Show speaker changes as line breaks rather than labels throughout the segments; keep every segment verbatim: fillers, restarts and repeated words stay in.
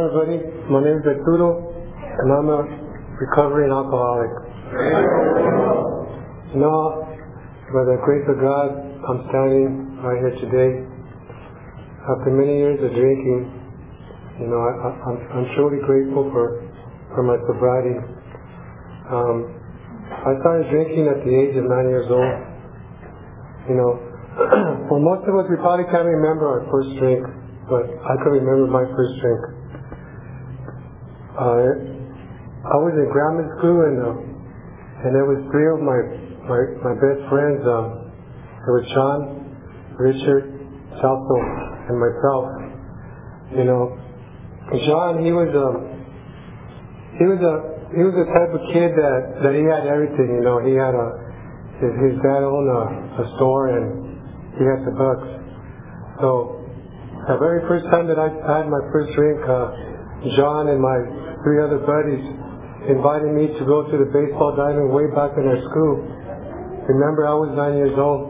everybody. My name is Arturo, and I'm a recovering alcoholic. You know, by the grace of God, I'm standing right here today. After many years of drinking, you know, I, I, I'm, I'm truly grateful for, for my sobriety. Um, I started drinking at the age of nine years old. You know, for most of us, we probably can't remember our first drink, but I can remember my first drink. Uh, I was in grammar school, and uh, and there was three of my my, my best friends. Um, there was Sean, Richard, Salto, and myself. You know, John, he was um, he was a he was the type of kid that, that he had everything. You know, he had a his, his dad owned a, a store, and he had the bucks. So the very first time that I had my first drink, uh, John and my three other buddies invited me to go to the baseball diamond way back in our school. Remember, I was nine years old,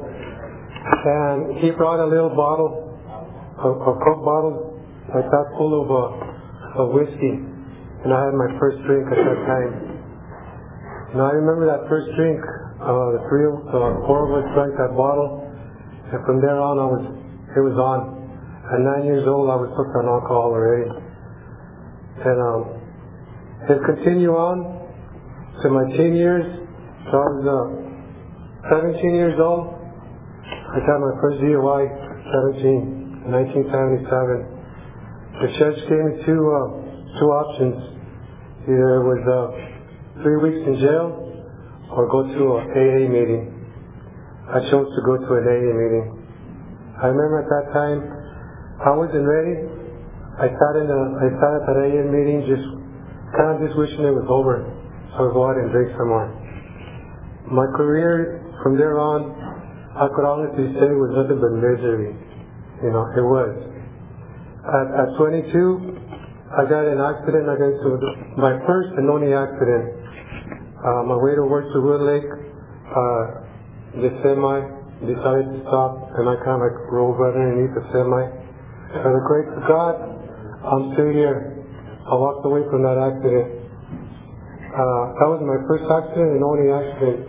and he brought a little bottle, a, a Coke bottle, like that, full of uh, of whiskey, and I had my first drink at that time. And I remember that first drink. Uh, the three, uh, four of us drank that bottle, and from there on, I was, it was on. At nine years old, I was hooked on alcohol already. And um, it continued on to my teen years. So I was uh, seventeen years old. I got my first D U I, seventeen, in nineteen seventy-seven. The judge gave me two uh, two options. Either it was uh, three weeks in jail or go to an A A meeting. I chose to go to an A A meeting. I remember at that time, I wasn't ready. I sat in a, I sat at that A A meeting just kind of just wishing it was over, so I would go out and drink some more. My career from there on, I could honestly say, was nothing but misery. You know, it was. At, at twenty-two, I got in an accident. I got into my first and only accident. Uh, my way to work to Wood Lake, uh, the semi decided to stop, and I kind of like rolled right underneath the semi. By the grace of God, I'm still here. I walked away from that accident. Uh, that was my first accident and only accident.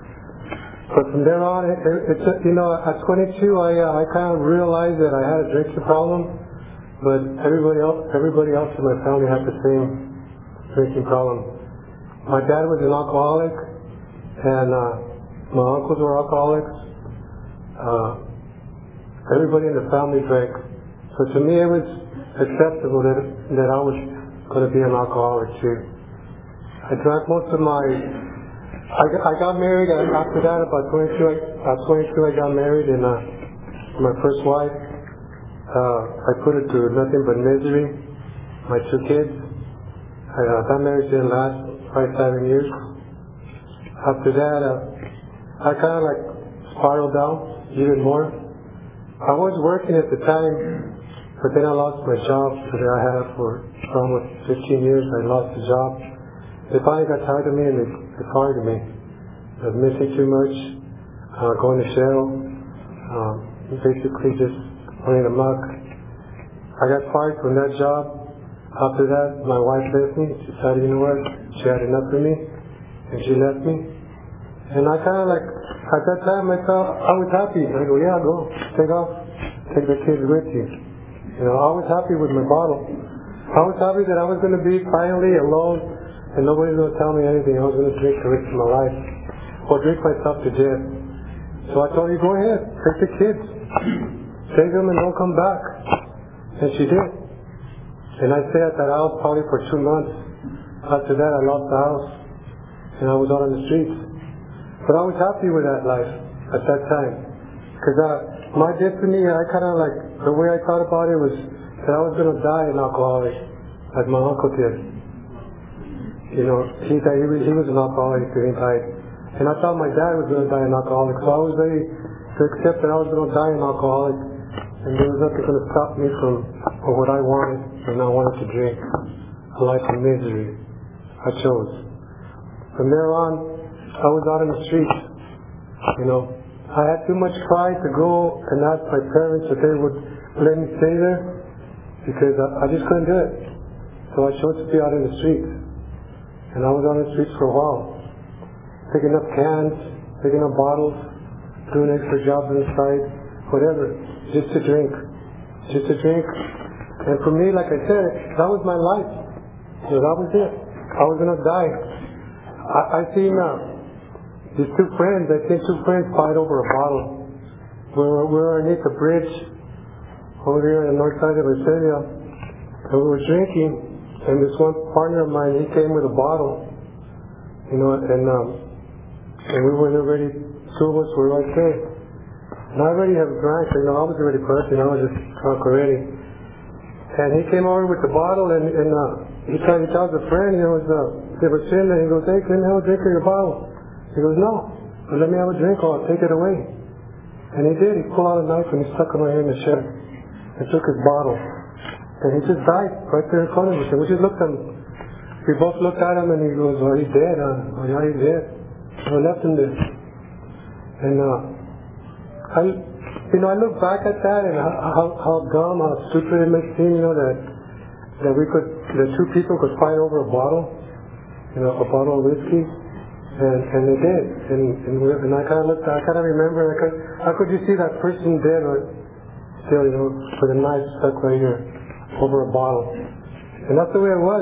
But from there on, it, it, it's, you know, at twenty-two, I, uh, I kind of realized that I had a drinking problem, but everybody else, everybody else in my family had the same drinking problem. My dad was an alcoholic, and uh, my uncles were alcoholics. Uh, everybody in the family drank. So to me, it was acceptable that that I was going to be an alcoholic too. I drank most of my. I got, I got married after that. About twenty-two, I, at twenty-two, I got married, and uh, my first wife. Uh, I put it to nothing but misery. My two kids. I, uh, that marriage didn't last probably seven years. After that, uh, I kind of like spiraled down even more. I was working at the time, but then I lost my job that I had for almost fifteen years. I lost the job. They finally got tired of me, and they, they fired me. I was missing too much, uh, going to jail, um, basically just running amok. I got fired from that job. After that, my wife left me. She decided, you know what, she had enough of me, and she left me. And I kind of like, at that time, I felt, I was happy. I go, yeah, go, take off, take the kids with you. You know, I was happy with my bottle. I was happy that I was going to be finally alone, and nobody was going to tell me anything. I was going to drink the rest of my life, or drink myself to death. So I told her, go ahead, take the kids, take them and don't come back. And she did. And I stayed at that house probably for two months. After that, I lost the house, and I was out on the streets. But I was happy with that life at that time, because uh, my destiny, I kind of like, the way I thought about it was that I was going to die an alcoholic, like my uncle did. You know, he died, he, was, he was an alcoholic, and he died. And I thought my dad was going to die an alcoholic, so I was ready to accept that I was going to die an alcoholic, and there was nothing going to stop me from, from what I wanted, and I wanted to drink. A life of misery. I chose. From there on, I was out in the streets. You know, I had too much pride to go and ask my parents if they would let me stay there, because I, I just couldn't do it. So I chose to be out in the streets. And I was on the streets for a while, picking up cans, picking up bottles, doing extra jobs on the side, whatever, just to drink, just to drink. And for me, like I said, that was my life. So that was it. I was gonna die. I, I seen uh, these two friends. I seen two friends fight over a bottle. We were, we were underneath the bridge over here on the north side of Visalia, and we were drinking. And this one partner of mine, he came with a bottle, you know, and um, and we were already, two of us were right there. And I already have drank, you know, I was already bursting, I was just drunk already. And he came over with the bottle, and, and uh, he tried to tell his friend, you know, it was, uh, they were sitting there, he goes, hey, can I have a drink of your bottle? He goes, no, but let me have a drink, or I'll take it away. And he did, he pulled out a knife and he stuck it right here in the shed, and took his bottle. And he just died right there in front of us. And we just looked at him. We both looked at him and he goes, well, he's dead, huh? Oh, yeah, he's dead. And we left him there. And, uh, I, you know, I look back at that and how, how dumb, how stupid it may seem, you know, that, that we could, that two people could fight over a bottle, you know, a bottle of whiskey. And, and they did. And, and, we, and I kind of looked, I kind of remember, I could, how could you see that person dead or still, you know, with a knife stuck right here over a bottle? And that's the way it was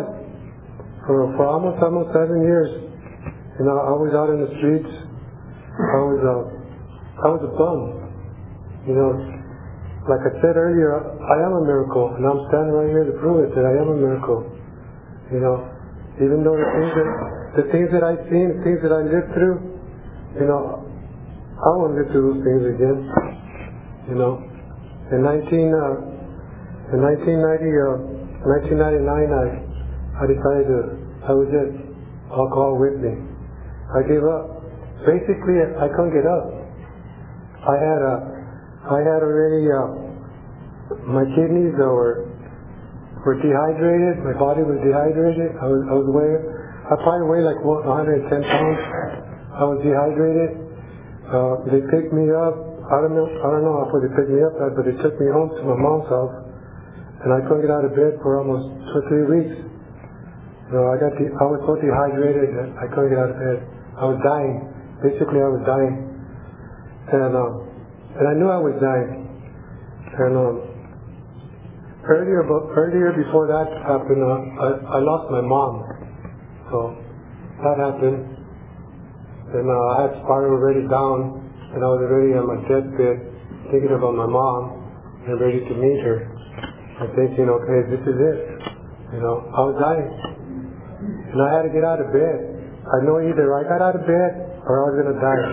for for almost almost seven years. You know, I was out in the streets. I was a I was a bum. You know, like I said earlier, I am a miracle, and I'm standing right here to prove it that I am a miracle. You know, even though the things that the things that I've seen, the things that I lived through, you know, I won't live through those things again. You know, in nineteen. Uh, In nineteen ninety, uh, nineteen ninety-nine, I, I decided to, that was it, alcohol with me. I gave up. Basically, I couldn't get up. I had a, I had already, uh, my kidneys were, were dehydrated, my body was dehydrated, I was, I was weighing, I probably weighed like one hundred ten pounds. I was dehydrated. Uh, they picked me up, I don't know, I don't know how they picked me up, but they took me home to my mom's house. And I couldn't get out of bed for almost two or three weeks. You know, I got the, I was so dehydrated that I couldn't get out of bed. I was dying. Basically, I was dying. And um, and I knew I was dying. And um, earlier, but earlier before that happened, uh, I, I lost my mom. So that happened. And uh, I had spiraled already down, and I was already on my deathbed, thinking about my mom and ready to meet her. I'm thinking, okay, this is it. You know, I was dying. And I had to get out of bed. I know either I got out of bed or I was going to die.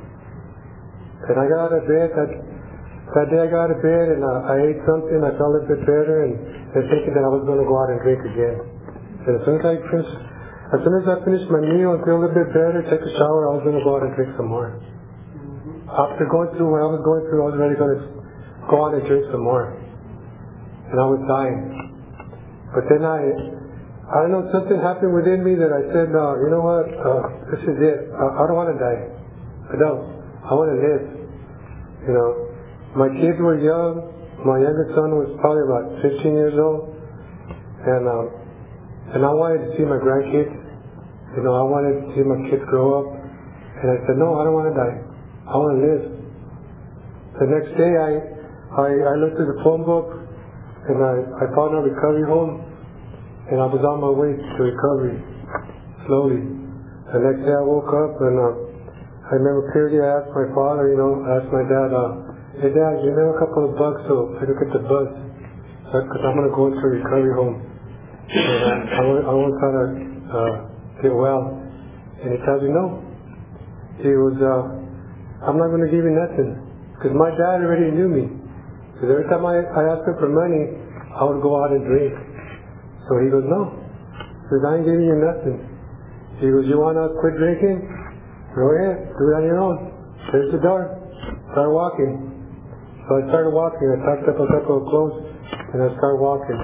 And I got out of bed. That, that day I got out of bed and uh, I ate something. I felt a bit better and, and thinking that I was going to go out and drink again. And as soon as I finished, as soon as I finished my meal and feel a little bit better, take a shower, I was going to go out and drink some more. After going through what I was going through, I was really going to go out and drink some more. And I was dying. But then I, I don't know, something happened within me that I said, no, you know what, uh, this is it. I, I don't want to die. I don't. I want to live. You know, my kids were young. My youngest son was probably about fifteen years old. And, um, and I wanted to see my grandkids. You know, I wanted to see my kids grow up. And I said, no, I don't want to die. I want to live. The next day I, I, I looked at the phone book. And I, I found a recovery home, and I was on my way to recovery, slowly. The next day I woke up, and uh, I remember clearly I asked my father, you know, I asked my dad, uh, hey Dad, you have a couple of bucks so I could get the bus, because I'm going to go into a recovery home. And uh, I want, I want to try to uh, get well. And he tells me, no. He was, uh, I'm not going to give you nothing, because my dad already knew me. Because every time I, I asked him for money, I would go out and drink. So he goes, no. He goes, I ain't giving you nothing. He goes, you want to quit drinking? Go ahead, do it on your own. There's the door. Start walking. So I started walking. I packed up a couple of clothes and I started walking.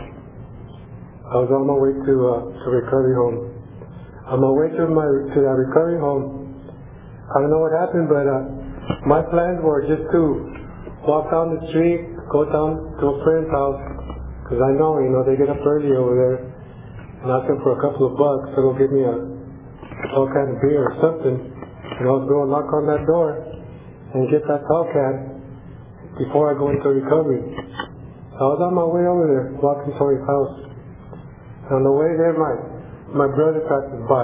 I was on my way to uh, to recovery home. On my way to my to that recovery home, I don't know what happened, but uh, my plans were just to walk down the street, go down to a friend's house, because I know, you know, they get up early over there, and asked him for a couple of bucks to go get me a tall can of beer or something. And I was going to knock on that door and get that tall can before I go into recovery. I was on my way over there, walking to his house. And on the way there, my my brother passes by.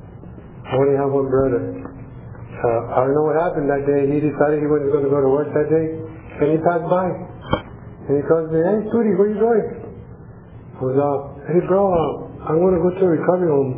I only have one brother. Uh, I don't know what happened that day. He decided he wasn't going to go to work that day, and he passed by. And he calls me, "Hey, Studi, where you going?" I was out. "Hey, bro, uh, I'm going to go to a recovery home."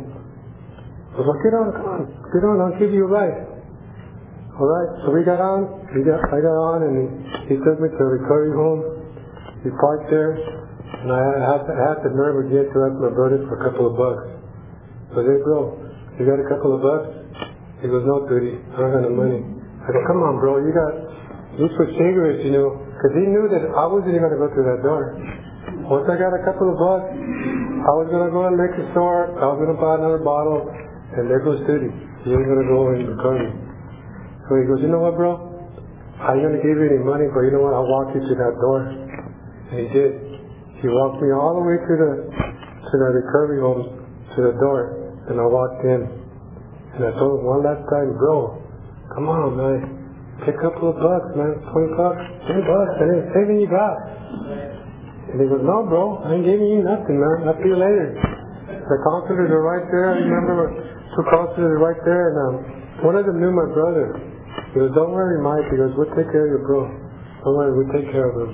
I was like, "Get on, come on, get on. I'll give you a ride." All right, so we got on. We got, I got on, and he, he took me to a recovery home. We parked there, and I had, I had the nerve again to ask my brother for a couple of bucks. I said, "Hey, bro, you got a couple of bucks?" He goes, "No, dude, I don't got no money." I go, "Come on, bro, you got use for cigarettes, you know," because he knew that I wasn't even going to go through that door. Once I got a couple of bucks, I was going to go to the liquor store. I was going to buy another bottle, and there goes Studi. He was going to go in recovery. So he goes, "You know what, bro? I ain't going to give you any money, but you know what? I'll walk you to that door." And he did. He walked me all the way to the to the recovery home, to the door, and I walked in. And I told him one last time, "Bro, come on, man. Take a couple of bucks, man. twenty bucks, ten bucks, and it's everything you got." And he goes, "No, bro, I ain't giving you nothing, man. I'll see you later." The counselors are right there. I remember two counselors are right there, and um, one of them knew my brother. He goes, "Don't worry, Mike." He goes, "We'll take care of your bro. Don't worry, we'll take care of him."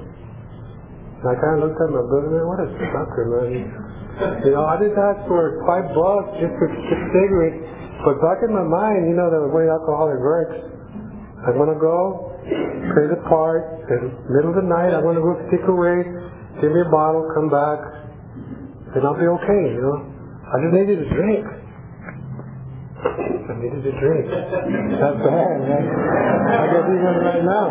And I kind of looked at my brother, man, what a sucker, man. You know, I just asked for five bucks just for a cigarette. But back in my mind, you know, the way alcoholic works, I'm going to go, play the part, in the middle of the night, I'm going to go stick away, give me a bottle, come back, and I'll be okay, you know. I just needed a drink. I needed a drink. That's bad, man. I got these ones right now.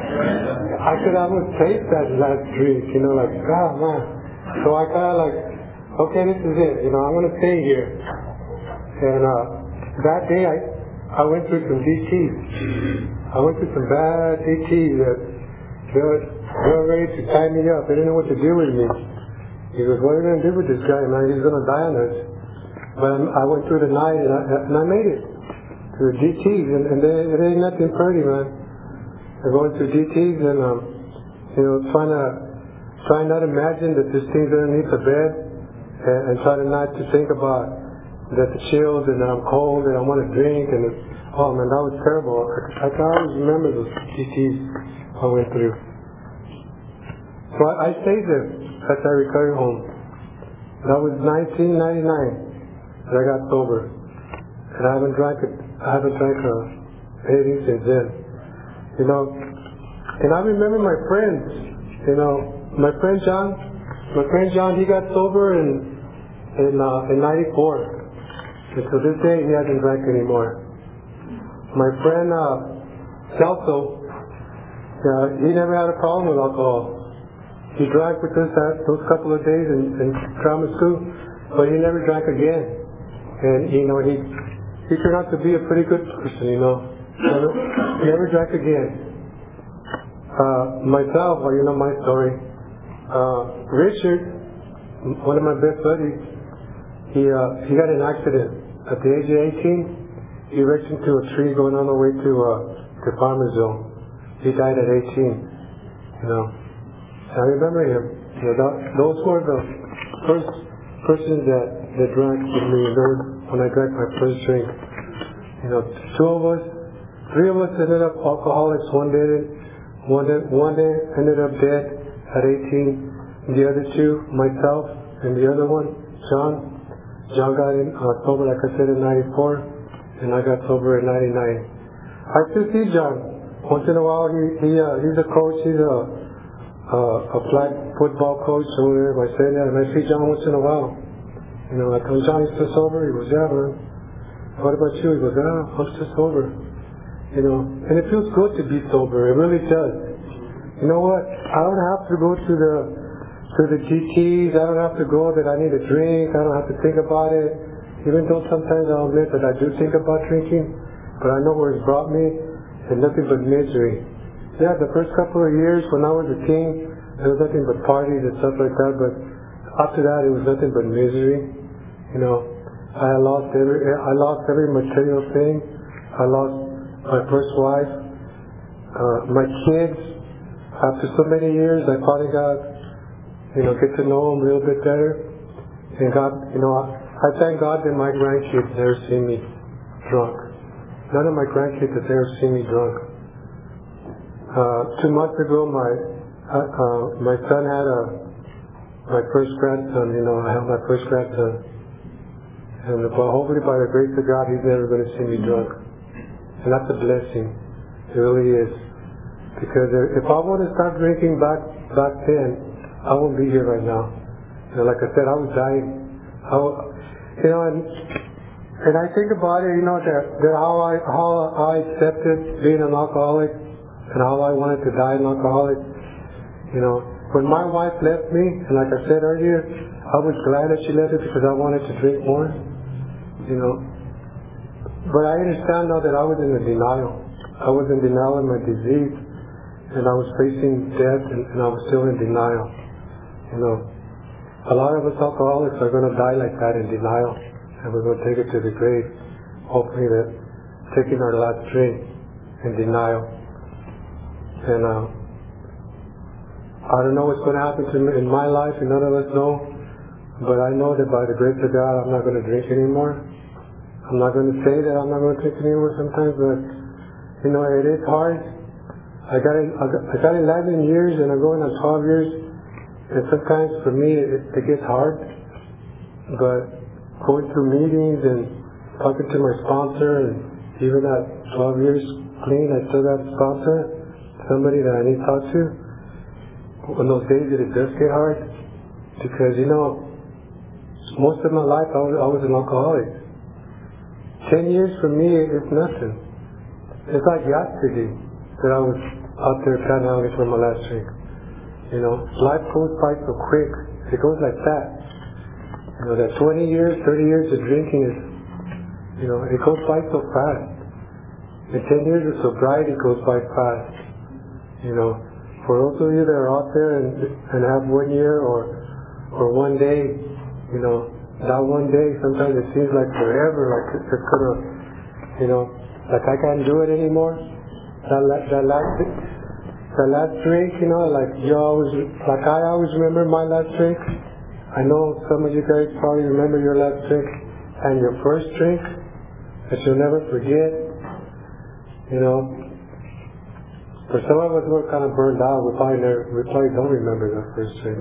I could almost taste that last drink, you know, like, God, man. So I kind of like, okay, this is it, you know, I'm going to stay here. And uh, that day I I went through some D Ts. I went through some bad D Ts that they were, they were ready to tie me up. They didn't know what to do with me. He goes, "What are you going to do with this guy, man? He's going to die on us." But I went through the night, and I, and I made it to the D Ts, and, and they, it ain't nothing pretty, man. I'm going through D Ts, and um, you know, trying to trying not to imagine that this thing's underneath the bed, and, and trying not to think about that the chills, and that I'm cold, and I want to drink, and it, oh man, that was terrible. I, I can always remember those D Ts I went through. So I, I stayed there at that recovery home. That was nineteen ninety-nine that I got sober, and I haven't drank it. I haven't drank uh, anything since then. You know, and I remember my friends. You know, my friend John. My friend John, he got sober in in uh, in ninety-four, and to this day he hasn't drank anymore. My friend uh, Celso, uh, he never had a problem with alcohol. He drank with us that those couple of days in, in drama school, but he never drank again. And you know, he he turned out to be a pretty good person. You know, never, never drank again. Uh, myself, well, you know my story. Uh, Richard, one of my best buddies, he uh, he got in an accident at the age of eighteen. He wrecked into a tree going on the way to uh, to Farmersville. He died at eighteen. You know. I remember him. You know, that, those were the first persons that, that drank with me. Those, when I drank my first drink. You know, two of us, three of us ended up alcoholics. One did, one did, one did, ended up dead at eighteen. The other two, myself, and the other one, John. John got in uh, sober, like I said, in ninety-four, and I got sober in ninety-nine. I still see John once in a while. He he uh, he's a coach. He's a Uh, a flag football coach over there by saying that, and I see John once in a while. You know, I come, "John, you still sober?" He goes, "Yeah, man." "What about you?" He goes, "Yeah, I'm still sober." You know, and it feels good to be sober. It really does. You know what? I don't have to go to the to the G Ts. I don't have to go that I need a drink. I don't have to think about it. Even though sometimes I'll admit that I do think about drinking, but I know where it's brought me, and nothing but misery. Yeah, the first couple of years when I was a teen, there was nothing but parties and stuff like that, but after that it was nothing but misery. You know, I lost every, I lost every material thing. I lost my first wife, uh, my kids. After so many years, I finally got, you know, get to know them a little bit better. And God, you know, I, I thank God that my grandkids never see me drunk. None of my grandkids have ever seen me drunk. Uh, two months ago, my uh, uh, my son had a my first grandson. You know, I have my first grandson, and but hopefully by the grace of God, he's never going to see me drunk, and that's a blessing. It really is, because if I would have stopped drinking back back then, I wouldn't be here right now. You know, like I said, I was dying. I, you know, and and I think about it. You know, that, that how I how I accepted being an alcoholic. And how I wanted to die an alcoholic. You know, when my wife left me, and like I said earlier, I was glad that she left it because I wanted to drink more. You know, but I understand now that I was in a denial. I was in denial of my disease, and I was facing death, and, and I was still in denial. You know, a lot of us alcoholics are going to die like that in denial, and we're going to take it to the grave, hopefully that taking our last drink in denial. And uh, I don't know what's going to happen to me in my life, and none of us know. But I know that by the grace of God, I'm not going to drink anymore. I'm not going to say that I'm not going to drink anymore sometimes, but you know, it is hard. I got I got eleven years, and I'm going on twelve years, and sometimes for me it, it gets hard. But going through meetings and talking to my sponsor, and even at twelve years clean, I still got a sponsor. Somebody that I need to talk to. On those days that it does get hard, because you know, most of my life I was, I was an alcoholic. Ten years for me is nothing. It's like yesterday that I was out there panhandling for my last drink. You know, life goes by so quick. It goes like that. You know, that twenty years, thirty years of drinking is, you know, it goes by so fast. And ten years of sobriety goes by fast. You know, for those of you that are out there and, and have one year or or one day, you know, that one day sometimes it seems like forever, like it's just gonna, you know, like I can't do it anymore. That that last that last drink, you know, like you always, like I always remember my last drink. I know some of you guys probably remember your last drink and your first drink that you'll never forget. You know. For some of us, we're kind of burned out. We probably, never, we probably don't remember that first drink.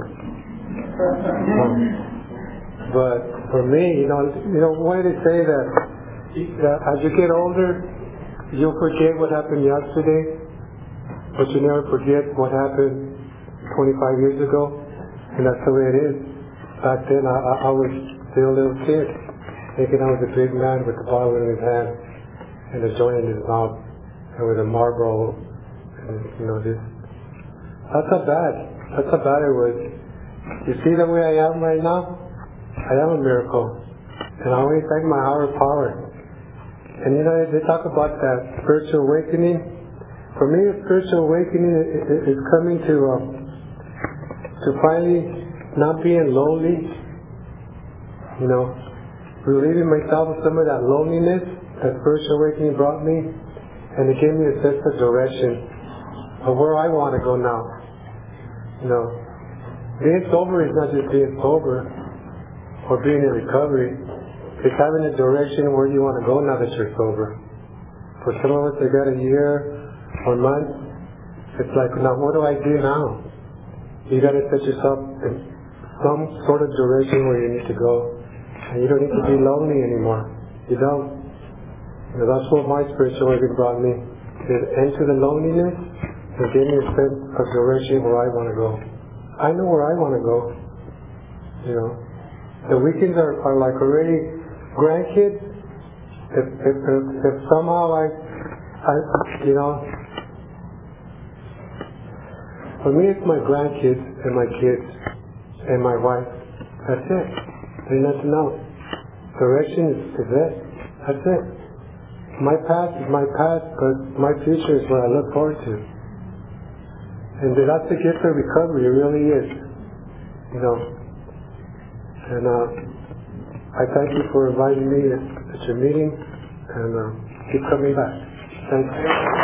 Um, but for me, you know, you know, why they say that, that as you get older, you'll forget what happened yesterday, but you never forget what happened twenty-five years ago, and that's the way it is. Back then, I, I, I was still a little kid, thinking I was a big man with the bottle in his hand and a joint in his mouth, and with a Marlboro. You know, this, that's how bad, that's how bad it was. You see the way I am right now? I am a miracle. And I always thank my higher power. And you know, they talk about that spiritual awakening. For me, a spiritual awakening is coming to, um, to finally not being lonely. You know, relieving myself of some of that loneliness that spiritual awakening brought me. And it gave me a sense of direction of where I want to go now. You know, being sober is not just being sober or being in recovery. It's having a direction where you want to go now that you're sober. For some of us that got a year or months, it's like, now what do I do now? You got to set yourself in some sort of direction where you need to go. And you don't need to be lonely anymore. You don't. You know, that's what my spiritual awakening brought me. Is into the loneliness and gave me a sense of direction where I want to go. I know where I want to go. You know, the weekends are, are like already grandkids. If if if, if somehow I, I, you know, for me it's my grandkids and my kids and my wife. That's it. There's nothing else. Direction is, is it. That's it. My past is my past, but my future is what I look forward to. And that's the gift of recovery. It really is. You know. And uh, I thank you for inviting me at, at your meeting, and uh, keep coming back. Thank you.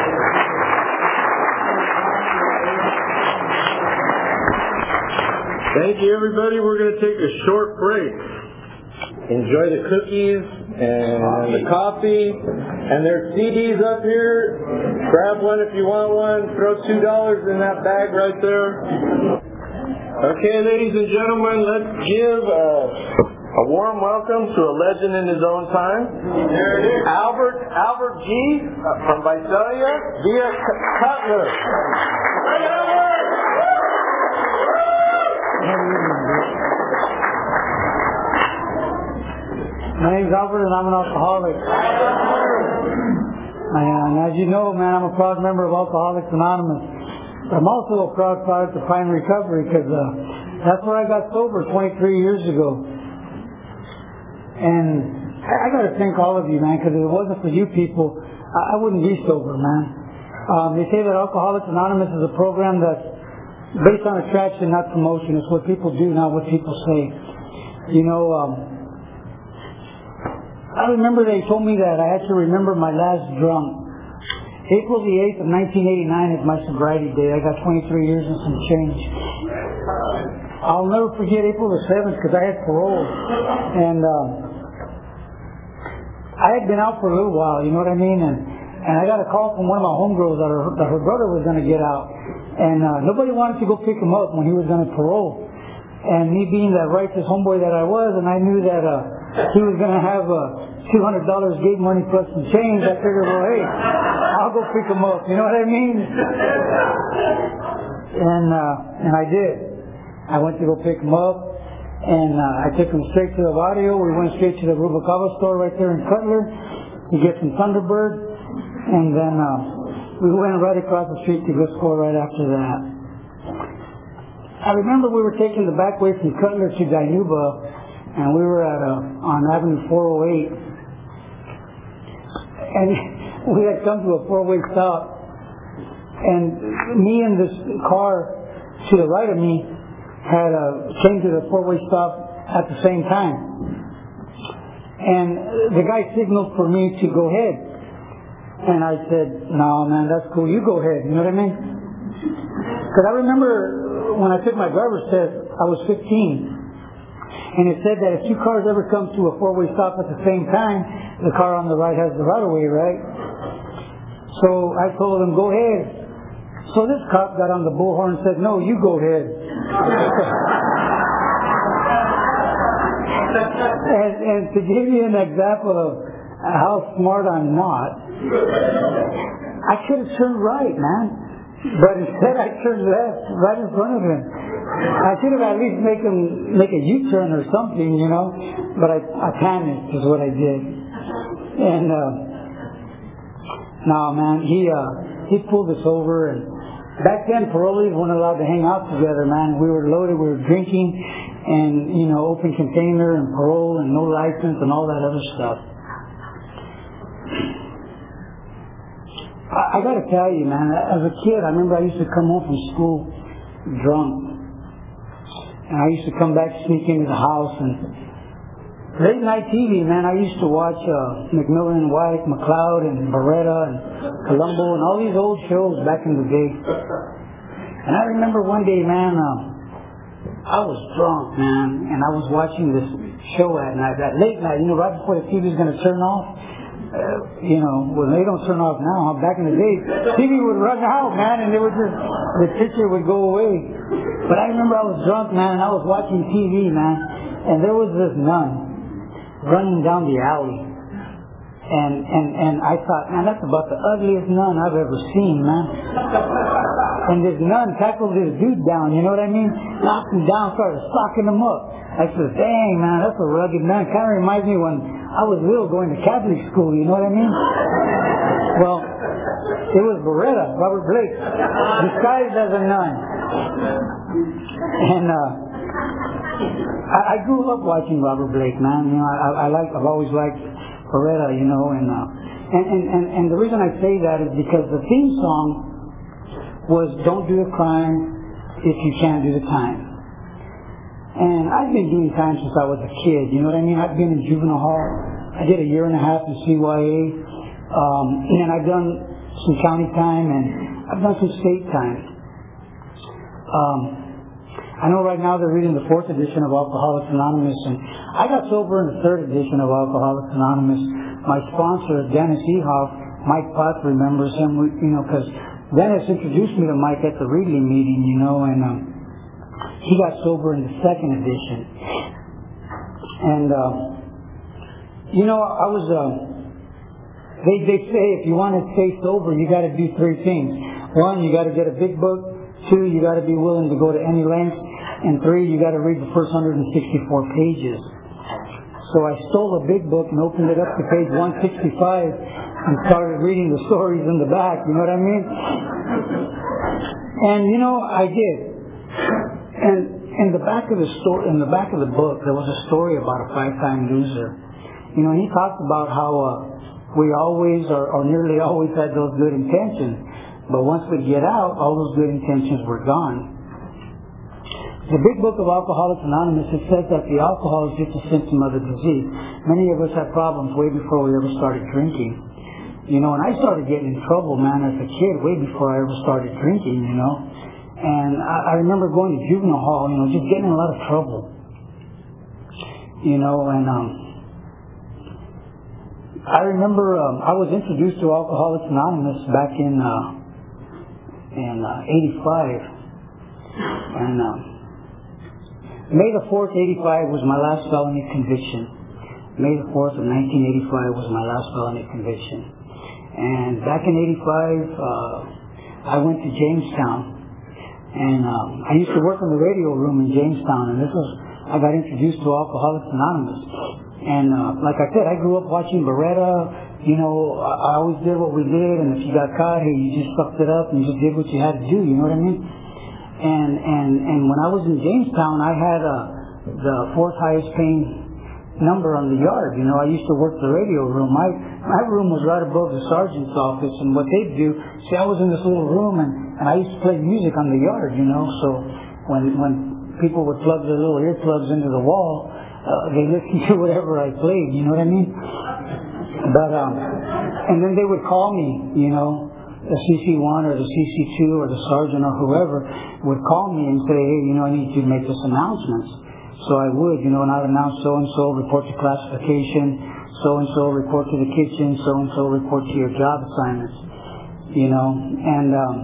Thank you, everybody. We're going to take a short break. Enjoy the cookies and the coffee, and there's C Ds up here. Grab one if you want one. Throw two dollars in that bag right there. Okay, ladies and gentlemen, let's give a, a warm welcome to a legend in his own time. There it is. Albert Albert G. from Visalia via Cutler.
My name's Albert and I'm an alcoholic. And as you know, man, I'm a proud member of Alcoholics Anonymous. I'm also a proud product of Fine Recovery because uh, that's where I got sober twenty-three years ago. And I, I got to thank all of you, man, because if it wasn't for you people, I, I wouldn't be sober, man. Um, they say that Alcoholics Anonymous is a program that's based on attraction, not promotion. It's what people do, not what people say. You know, um, I remember they told me that I had to remember my last drunk. April the eighth of nineteen eighty-nine is my sobriety day. I got twenty-three years and some change. I'll never forget April the seventh because I had parole. And um, I had been out for a little while, you know what I mean? And, and I got a call from one of my homegirls that her, that her brother was going to get out. And uh, nobody wanted to go pick him up when he was going to parole. And me being that righteous homeboy that I was, and I knew that uh, he was going to have uh, two hundred dollars gate money plus some change, I figured, well, hey, I'll go pick him up. You know what I mean? And uh, and I did. I went to go pick him up, and uh, I took him straight to the barrio. We went straight to the Rubalcaba store right there in Cutler to get some Thunderbird, and then uh, we went right across the street to go score right after that. I remember we were taking the back way from Cutler to Dinuba, and we were at uh, on Avenue four oh eight, and we had come to a four-way stop, and me and this car to the right of me had uh, came to the four-way stop at the same time, and the guy signaled for me to go ahead, and I said, "No, man, that's cool. You go ahead." You know what I mean? Because I remember when I took my driver's test, I was fifteen. And it said that if two cars ever come to a four-way stop at the same time, the car on the right has the right-of-way, right? So I told him, go ahead. So this cop got on the bullhorn and said, no, you go ahead. and, and to give you an example of how smart I'm not, I could have turned right, man. But instead I turned left right in front of him. I should have at least make him make a U-turn or something, you know. But I, I panicked is what I did. And uh, no, man, he uh, he pulled us over. And back then, parolees weren't allowed to hang out together, man. We were loaded, we were drinking, and you know, open container and parole and no license and all that other stuff. I, I got to tell you, man. As a kid, I remember I used to come home from school drunk. And I used to come back, sneak into the house, and late night T V, man, I used to watch uh, McMillan and White, McLeod and Beretta and Columbo and all these old shows back in the day. And I remember one day, man, uh, I was drunk, man, and I was watching this show at night, that late night, you know, right before the T V's going to turn off. Uh, you know, well, they don't turn off now. Back in the day, T V would run out, man, and it would just, the picture would go away. But I remember I was drunk, man, and I was watching T V, man, and there was this nun running down the alley. And, and, and I thought, man, that's about the ugliest nun I've ever seen, man. And this nun tackled this dude down, you know what I mean? Knocked him down, started stocking him up. I said, dang, man, that's a rugged nun. Kind of reminds me when I was little going to Catholic school, you know what I mean? Well, it was Beretta, Robert Blake, disguised as a nun. And uh, I, I grew up watching Robert Blake, man. You know, I, I like, I've always liked Beretta, you know, and, uh, and, and, and, and the reason I say that is because the theme song was "Don't do a crime if you can't do the time." And I've been doing time since I was a kid, you know what I mean? I've been in juvenile hall. I did a year and a half in C Y A. Um, and then I've done some county time, and I've done some state time. Um, I know right now they're reading the fourth edition of Alcoholics Anonymous, and I got sober in the third edition of Alcoholics Anonymous. My sponsor, Dennis Ehoff, Mike Potts remembers him, you know, because Dennis introduced me to Mike at the Reading meeting, you know, and um, he got sober in the second edition. And, uh, you know, I was, uh, they, they say if you want to stay sober, you got to do three things. One, you got to get a big book. Two, you got to be willing to go to any length. And three, you got to read the first one hundred sixty-four pages. So I stole a big book and opened it up to page one sixty-five and started reading the stories in the back. You know what I mean? And you know, I did. And in the back of the story, in the back of the book, there was a story about a five-time loser. You know, he talked about how uh, we always, or, or nearly always, had those good intentions. But once we get out, all those good intentions were gone. The big book of Alcoholics Anonymous, it says that the alcohol is just a symptom of the disease. Many of us had problems way before we ever started drinking. You know, and I started getting in trouble, man, as a kid, way before I ever started drinking, you know. And I, I remember going to juvenile hall, you know, just getting in a lot of trouble. You know, and um, I remember um, I was introduced to Alcoholics Anonymous back in uh, in uh, eighty-five. And um, May the fourth, eighty-five was my last felony conviction. May the fourth of nineteen eighty-five was my last felony conviction. And back in eighty-five, uh, I went to Jamestown. And um, I used to work in the radio room in Jamestown, and this was, I got introduced to Alcoholics Anonymous. And uh, like I said, I grew up watching Beretta. You know, I, I always did what we did, and if you got caught, hey, you just sucked it up and you just did what you had to do, you know what I mean? And and and when I was in Jamestown, I had uh, the fourth highest paying number on the yard. You know, I used to work the radio room. My my room was right above the sergeant's office, and what they'd do, see, I was in this little room, and, and I used to play music on the yard. You know, so when when people would plug their little earplugs into the wall, uh, they listened to whatever I played. You know what I mean? But um, and then they would call me. You know, the C C one or the C C two or the sergeant or whoever would call me and say, hey, you know, I need you to make this announcement. So I would, you know, and I'd announce so-and-so, report to classification, so-and-so, report to the kitchen, so-and-so, report to your job assignments, you know. And um,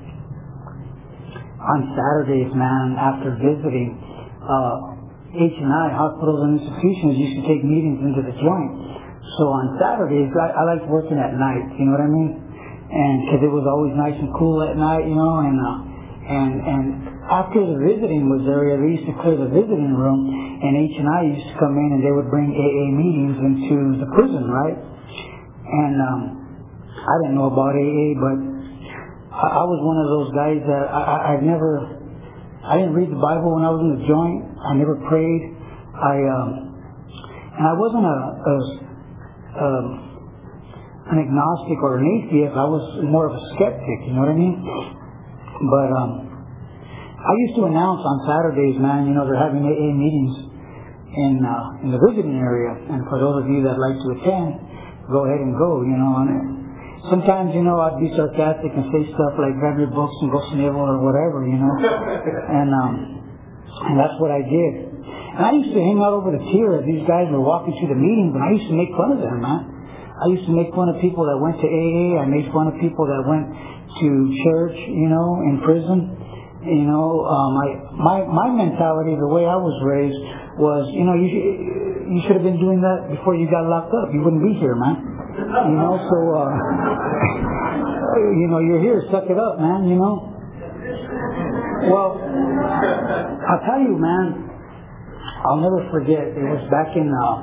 on Saturdays, man, after visiting, uh, H and I, hospitals and institutions, used to take meetings into the joint. So on Saturdays, I, I liked working at night, you know what I mean? And because it was always nice and cool at night, you know, and uh, and and after the visiting was there, they used to clear the visiting room, and H and I used to come in, and they would bring A A meetings into the prison, right? And um, I didn't know about A A, but I, I was one of those guys that I, I, I've never, I didn't read the Bible when I was in the joint. I never prayed. I um, and I wasn't a, a um, an agnostic or an atheist. I was more of a skeptic, you know what I mean? But um, I used to announce on Saturdays, man, you know, they're having A A meetings in uh, in the visiting area, and for those of you that like to attend, go ahead and go, you know. And sometimes, you know, I'd be sarcastic and say stuff like grab your books and go snivel or whatever, you know. And um, and that's what I did. And I used to hang out over the tier as these guys were walking through the meetings, and I used to make fun of them, man. I used to make fun of people that went to A A. I made fun of people that went to church, you know, in prison. You know, um, I, my my mentality, the way I was raised, was, you know, you you should have been doing that before you got locked up. You wouldn't be here, man. You know, so uh, you know, you're here. Suck it up, man. You know. Well, I'll tell you, man. I'll never forget. It was back in uh,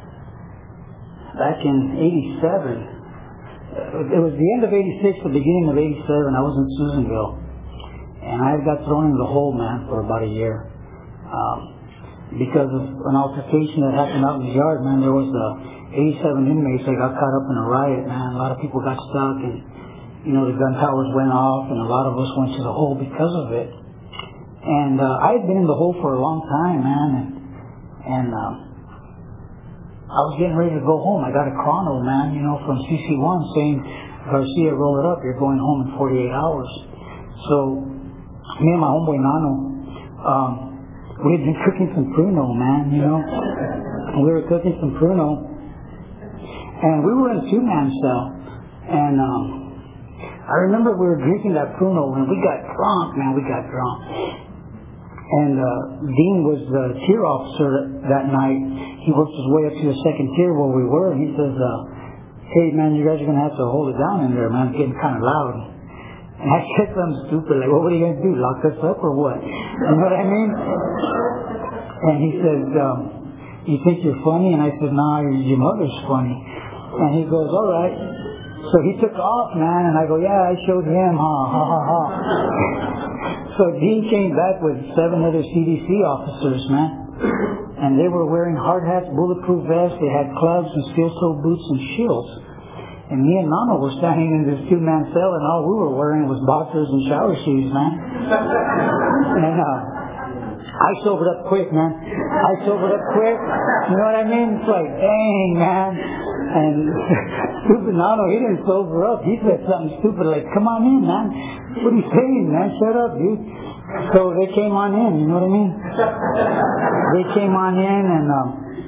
back in eighty-seven. It was the end of eighty-six, the beginning of eighty-seven. I was in Susanville. And I got thrown in the hole, man, for about a year. Um, because of an altercation that happened out in the yard, man. There was uh, eighty-seven inmates that got caught up in a riot, man. A lot of people got stuck, and, you know, the gun towers went off, and a lot of us went to the hole because of it. And uh, I had been in the hole for a long time, man, and, and um, I was getting ready to go home. I got a chrono, man, you know, from C C one saying, Garcia, roll it up, you're going home in forty-eight hours. So, me and my homeboy Nano, um, we had been cooking some pruno, man, you know. We were cooking some pruno, and we were in a two-man cell. And um, I remember we were drinking that pruno, and we got drunk, man, we got drunk. And uh, Dean was the tier officer that night. He worked his way up to the second tier where we were, and he says, uh, hey, man, you guys are going to have to hold it down in there, man. It's getting kind of loud. And I said something stupid, like, well, what are you going to do, lock us up or what? You know what I mean? And he said, um, you think you're funny? And I said, nah, your, your mother's funny. And he goes, all right. So he took off, man, and I go, yeah, I showed him, ha, ha, ha, ha. So Dean came back with seven other C D C officers, man. And they were wearing hard hats, bulletproof vests, they had clubs and steel-toe boots and shields. And me and Nano were standing in this two-man cell, and all we were wearing was boxers and shower shoes, man. And uh, I sobered up quick, man. I sobered up quick. You know what I mean? It's like, dang, man. And stupid Nano, he didn't sober up. He said something stupid like, come on in, man. What are you saying, man? Shut up, dude. So they came on in, you know what I mean? They came on in, and um,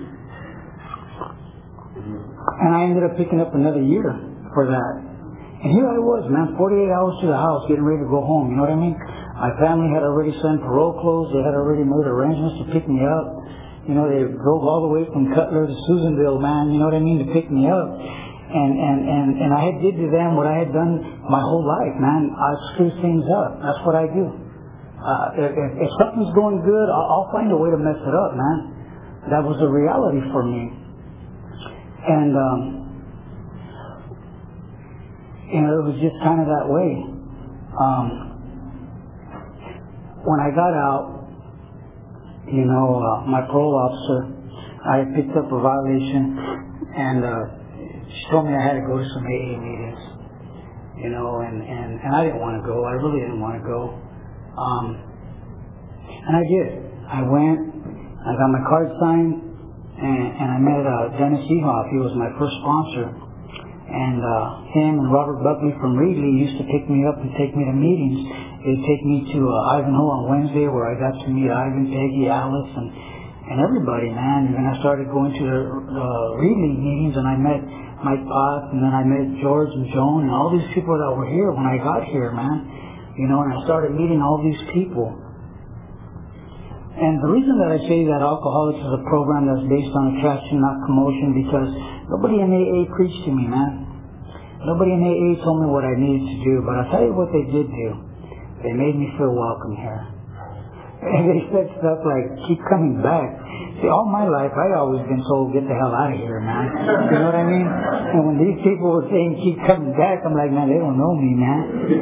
and I ended up picking up another year for that. And here I was, man, forty-eight hours to the house, getting ready to go home, you know what I mean? My family had already sent parole clothes. They had already made arrangements to pick me up. You know, they drove all the way from Cutler to Susanville, man, you know what I mean, to pick me up. And, and, and, and I had did to them what I had done my whole life, man. I screw things up. That's what I do. Uh, if, if something's going good, I'll, I'll find a way to mess it up, man. That was a reality for me. And, um, you know, it was just kind of that way. Um, when I got out, you know, uh, my parole officer, I had picked up a violation, and uh, she told me I had to go to some A A meetings, you know, and, and, and I didn't want to go. I really didn't want to go. Um, and I did. I went, I got my card signed, and, and I met uh, Dennis Ehoff. He was my first sponsor. And uh, him and Robert Buckley from Reedley used to pick me up and take me to meetings. They'd take me to uh, Ivanhoe on Wednesday, where I got to meet Ivan, Peggy, Alice, and, and everybody, man. And then I started going to the uh, Reedley meetings, and I met Mike Potts, and then I met George and Joan, and all these people that were here when I got here, man. You know, and I started meeting all these people. And the reason that I say that Alcoholics is a program that's based on attraction, not commotion, because nobody in A A preached to me, man. Nobody in A A told me what I needed to do, but I'll tell you what they did do. They made me feel welcome here. And they said stuff like, keep coming back. See, all my life, I always been told, get the hell out of here, man. You know what I mean? And when these people were saying, keep coming back, I'm like, man, they don't know me, man.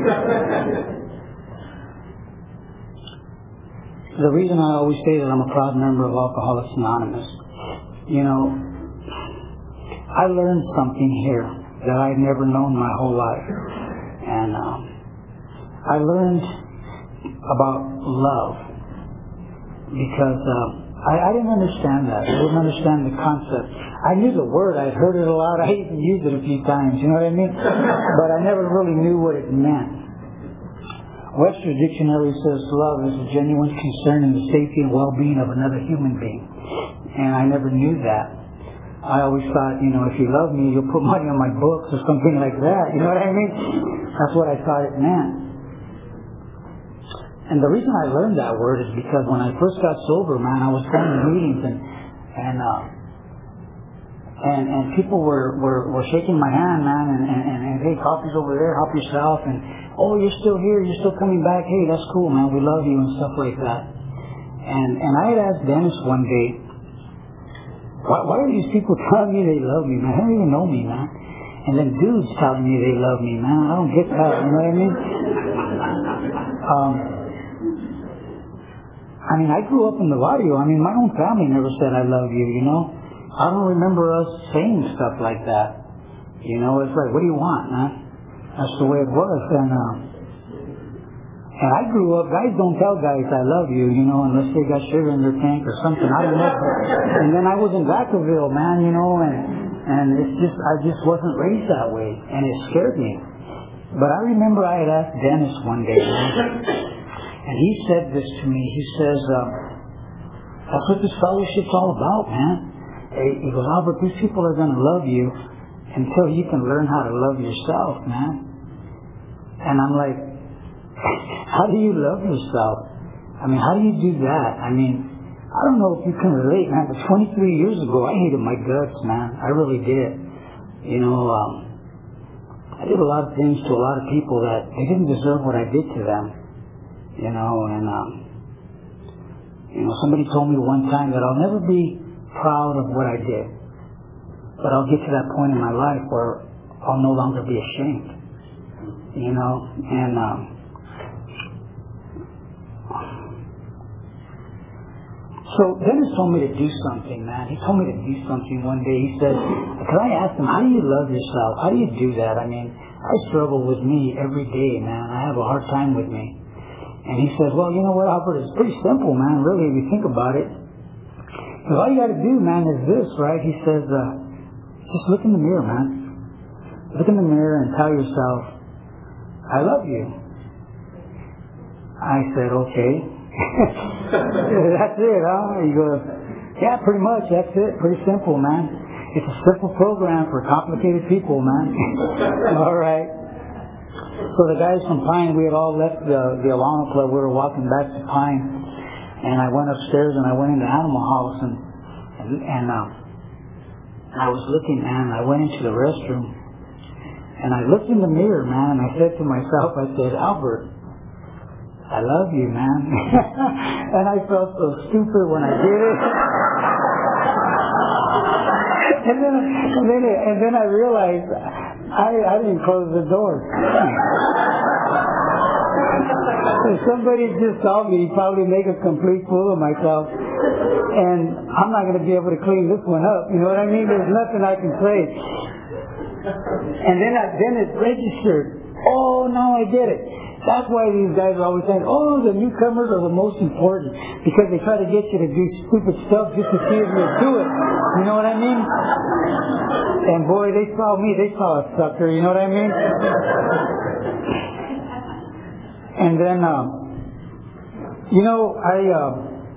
The reason I always say that I'm a proud member of Alcoholics Anonymous, you know, I learned something here that I'd never known my whole life. And um, I learned about love because uh, I, I didn't understand that. I didn't understand the concept. I knew the word. I'd heard it a lot. I even used it a few times, you know what I mean? But I never really knew what it meant. Webster's Dictionary says love is a genuine concern in the safety and well-being of another human being. And I never knew that. I always thought, you know, if you love me, you'll put money on my books or something like that. You know what I mean? That's what I thought it meant. And the reason I learned that word is because when I first got sober, man, I was going to meetings and and uh, and and people were, were, were shaking my hand, man, and, and, and, and hey, coffee's over there, help yourself, and oh, you're still here, you're still coming back, hey, that's cool, man, we love you, and stuff like that. And and I had asked Dennis one day, why, why are these people telling me they love me, man? They don't even know me, man. And then dudes telling me they love me, man. I don't get that, you know what I mean? Um, I mean, I grew up in the barrio. I mean, my own family never said I love you, you know? I don't remember us saying stuff like that. You know, it's like, what do you want, man? That's the way it was. And, uh, And I grew up, guys don't tell guys I love you, you know, unless they got sugar in their tank or something. I don't know. And then I was in Vacaville, man, you know, and, and it's just, I just wasn't raised that way. And it scared me. But I remember I had asked Dennis one day, man, and he said this to me. He says, um, that's what this fellowship's all about, man. He goes, Albert, these people are going to love you until you can learn how to love yourself, man. And I'm like, how do you love yourself? I mean, how do you do that? I mean, I don't know if you can relate, man, but twenty-three years ago, I hated my guts, man. I really did. You know, um, I did a lot of things to a lot of people that they didn't deserve what I did to them. You know, and, um, you know, somebody told me one time that I'll never be proud of what I did, but I'll get to that point in my life where I'll no longer be ashamed, you know. And um, so Dennis told me to do something, man. He told me to do something one day. He said, because I asked him, how do you love yourself? How do you do that? I mean, I struggle with me every day, man. I have a hard time with me. And he said, well, you know what, Albert, it's pretty simple, man, really, if you think about it. Because all you got to do, man, is this, right? He says, uh, just look in the mirror, man. Look in the mirror and tell yourself, I love you. I said, okay. That's it, huh? He goes, yeah, pretty much, that's it. Pretty simple, man. It's a simple program for complicated people, man. All right. So the guys from Pine, we had all left the, the Alano Club. We were walking back to Pine. And I went upstairs and I went into Animal House and and, and um, I was looking, man. I went into the restroom and I looked in the mirror, man, and I said to myself, I said, Albert, I love you, man. And I felt so stupid when I did it. and then and then it, and then I realized I I didn't close the door. If somebody just saw me, he'd probably make a complete fool of myself. And I'm not going to be able to clean this one up. You know what I mean? There's nothing I can say. And then, I, then it registered. Oh, now I get it. That's why these guys are always saying, oh, the newcomers are the most important. Because they try to get you to do stupid stuff just to see if you'll do it. You know what I mean? And boy, they saw me. They saw a sucker. You know what I mean? And then, um, you know, I uh,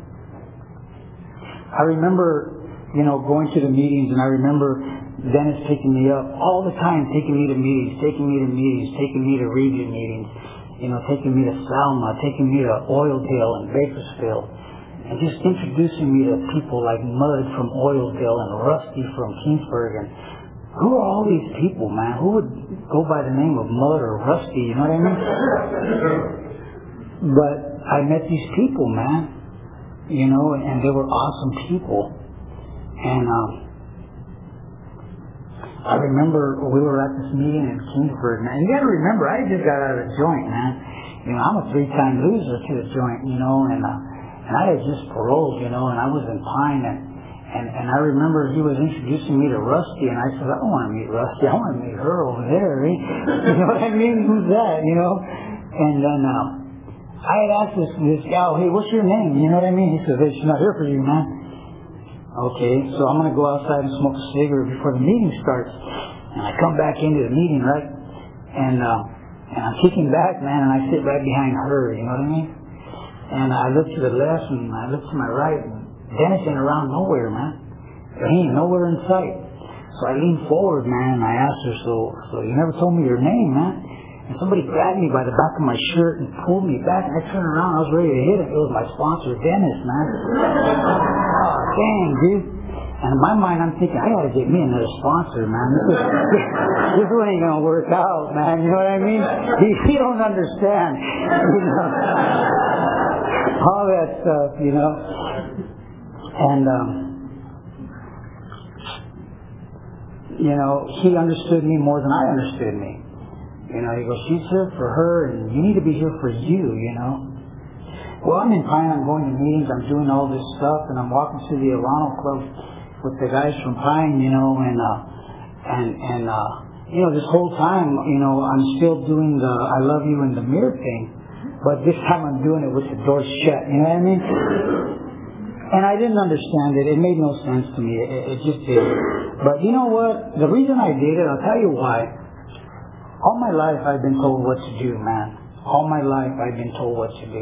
I remember, you know, going to the meetings, and I remember Dennis taking me up all the time, taking me to meetings, taking me to meetings, taking me to region meetings, you know, taking me to Selma, taking me to Oildale and Bakersfield, and just introducing me to people like Mud from Oildale and Rusty from Kingsburg. And who are all these people, man? Who would go by the name of Mud or Rusty, you know what I mean? But I met these people, man, you know, and they were awesome people. And um, I remember we were at this meeting in Kingsburg, man. You got to remember, I just got out of the joint, man. You know, I'm a three-time loser to the joint, you know, and uh, and I had just paroled, you know, and I was in Pine, and And, and I remember he was introducing me to Rusty, and I said, I don't want to meet Rusty. I want to meet her over there. Eh? You know what I mean? Who's that? You know? And then um, I had asked this, this gal, hey, what's your name? You know what I mean? He said, hey, she's not here for you, man. Okay, so I'm going to go outside and smoke a cigarette before the meeting starts. And I come back into the meeting, right? And, uh, and I'm kicking back, man, and I sit right behind her. You know what I mean? And I look to the left, and I look to my right, and Dennis ain't around nowhere, man. He ain't nowhere in sight. So I leaned forward, man, and I asked her, so so you never told me your name, man. And somebody grabbed me by the back of my shirt and pulled me back, and I turned around, I was ready to hit him. It was my sponsor, Dennis, man. Oh, dang, dude. And in my mind, I'm thinking, I gotta get me another sponsor, man. This, is, this one ain't gonna work out, man. You know what I mean? He, he don't understand, you know, all that stuff, you know. And, um, you know, he understood me more than I understood me. You know, he goes, she's here for her, and you need to be here for you, you know. Well, I'm in Pine, I'm going to meetings, I'm doing all this stuff, and I'm walking through the Alano Club with the guys from Pine, you know, and, uh, and, and, uh, you know, this whole time, you know, I'm still doing the I love you in the mirror thing. but this time I'm doing it with the door shut, you know what I mean? And I didn't understand it. It made no sense to me. It, it just didn't. But you know what? The reason I did it, I'll tell you why. All my life I've been told what to do, man. All my life I've been told what to do.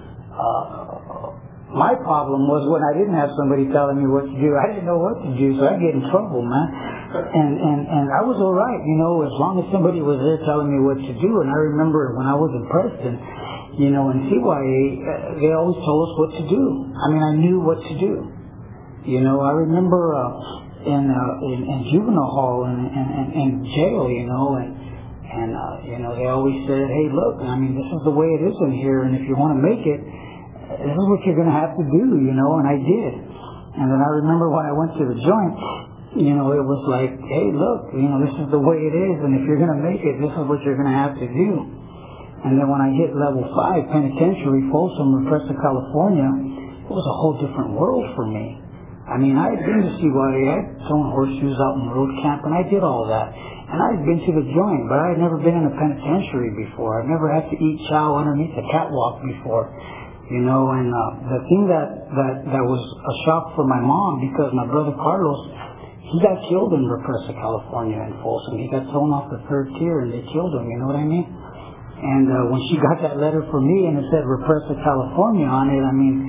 Uh, my problem was when I didn't have somebody telling me what to do, I didn't know what to do, so I'd get in trouble, man. And, and, and I was alright, you know, as long as somebody was there telling me what to do. And I remember when I was in Preston, you know, in C Y A, they always told us what to do. I mean, I knew what to do. You know, I remember uh, in, uh, in in juvenile hall and in, in, in jail, you know, and and uh, you know, they always said, hey, look, I mean, this is the way it is in here, and if you want to make it, this is what you're going to have to do, you know, and I did. And then I remember when I went to the joint, you know, it was like, hey, look, you know, this is the way it is, and if you're going to make it, this is what you're going to have to do. And then when I hit level five, penitentiary, Folsom, Represa, California, it was a whole different world for me. I mean, I had been to C Y A, I had thrown horseshoes out in road camp, and I did all that. And I had been to the joint, but I had never been in a penitentiary before. I'd never had to eat chow underneath the catwalk before. You know, and uh, the thing that, that, that was a shock for my mom, because my brother Carlos, he got killed in Represa, California, in Folsom. He got thrown off the third tier, and they killed him, you know what I mean? And uh, when she got that letter from me and it said Represa, California on it, I mean,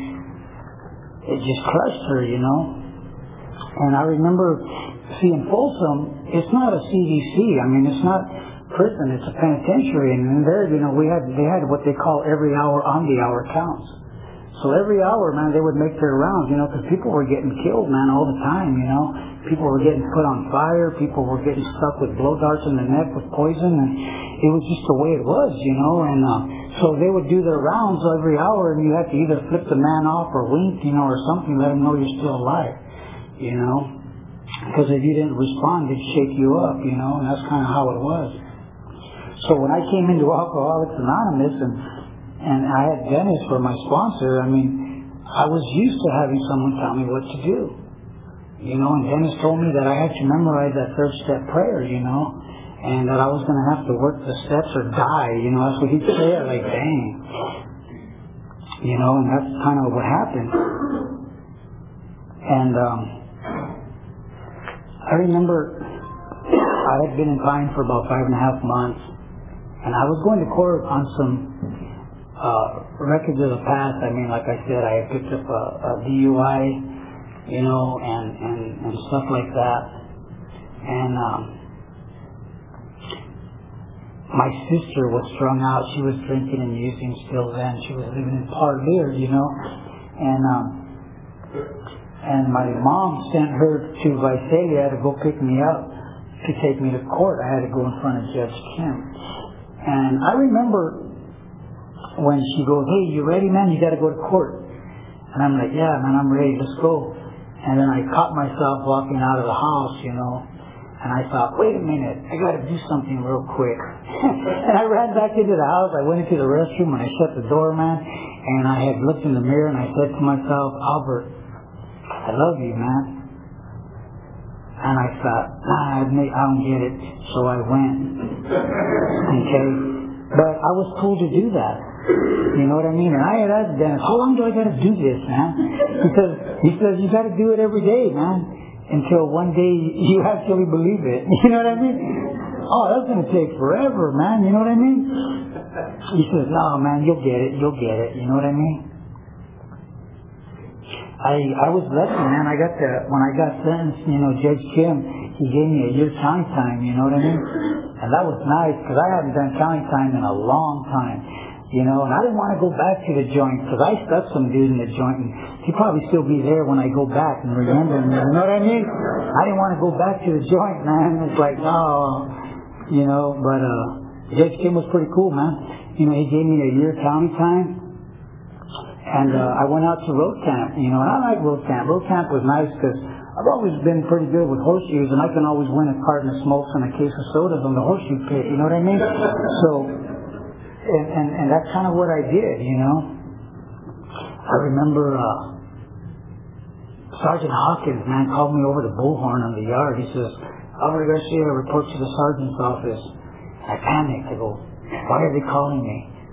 it just crushed her, you know. And I remember seeing Folsom, it's not a C D C. I mean, it's not prison, it's a penitentiary. And there, you know, we had, they had what they call every hour on the hour counts. So every hour, man, they would make their rounds, you know, because people were getting killed, man, all the time, you know. People were getting put on fire. People were getting stuck with blow darts in the neck with poison. And it was just the way it was, you know. And uh, so they would do their rounds every hour, and you had to either flip the man off or wink, you know, or something, let them know you're still alive, you know. Because if you didn't respond, they'd shake you up, you know, and that's kind of how it was. So when I came into Alcoholics Anonymous and and I had Dennis for my sponsor, I mean, I was used to having someone tell me what to do. You know, and Dennis told me that I had to memorize that third step prayer, you know, and that I was going to have to work the steps or die, you know, that's what he'd say. I like, dang. You know, and that's kind of what happened. And um, I remember I had been in Pine for about five and a half months, and I was going to court on some uh, records of the past. I mean, like I said, I had picked up a, a D U I, you know, and, and, and stuff like that. And um, my sister was strung out. She was drinking and using still then. She was living in Parlier, you know. And um, and my mom sent her to Visalia to go pick me up to take me to court. I had to go in front of Judge Kim. And I remember when she goes, hey, you ready, man? You got to go to court. And I'm like, yeah, man, I'm ready. Let's go. And then I caught myself walking out of the house, you know, and I thought, wait a minute, I got to do something real quick. And I ran back into the house. I went into the restroom and I shut the door, man, and I had looked in the mirror and I said to myself, Albert, I love you, man. And I thought, nah, I don't get it. So I went. Okay? But I was told to do that. You know what I mean? And I had asked Dennis, how long do I got to do this, man? Because he says, you got to do it every day, man, until one day you actually believe it. You know what I mean? Oh, that's going to take forever, man. You know what I mean? He says, no, man, you'll get it. You'll get it. You know what I mean? I I was lucky, man. I got the, when I got sentenced, you know, Judge Kim, he gave me a year county time, you know what I mean? And that was nice, because I hadn't done county time in a long time. You know, and I didn't want to go back to the joint, because I stuck some dude in the joint, and he'd probably still be there when I go back and remember me. You know what I mean? I didn't want to go back to the joint, man. It's like, no, you know, but uh, Judge Kim was pretty cool, man. You know, he gave me a year county time, and uh, I went out to road camp, you know, and I like road camp. Road camp was nice, because I've always been pretty good with horseshoes, and I can always win a carton of smokes and a case of sodas on the horseshoe pit, you know what I mean? So, And, and, and that's kind of what I did, you know. I remember uh, Sergeant Hawkins, man, called me over to Bullhorn on the yard. He says, Albert Garcia, report to the sergeant's office. I panicked. I go, why are they calling me?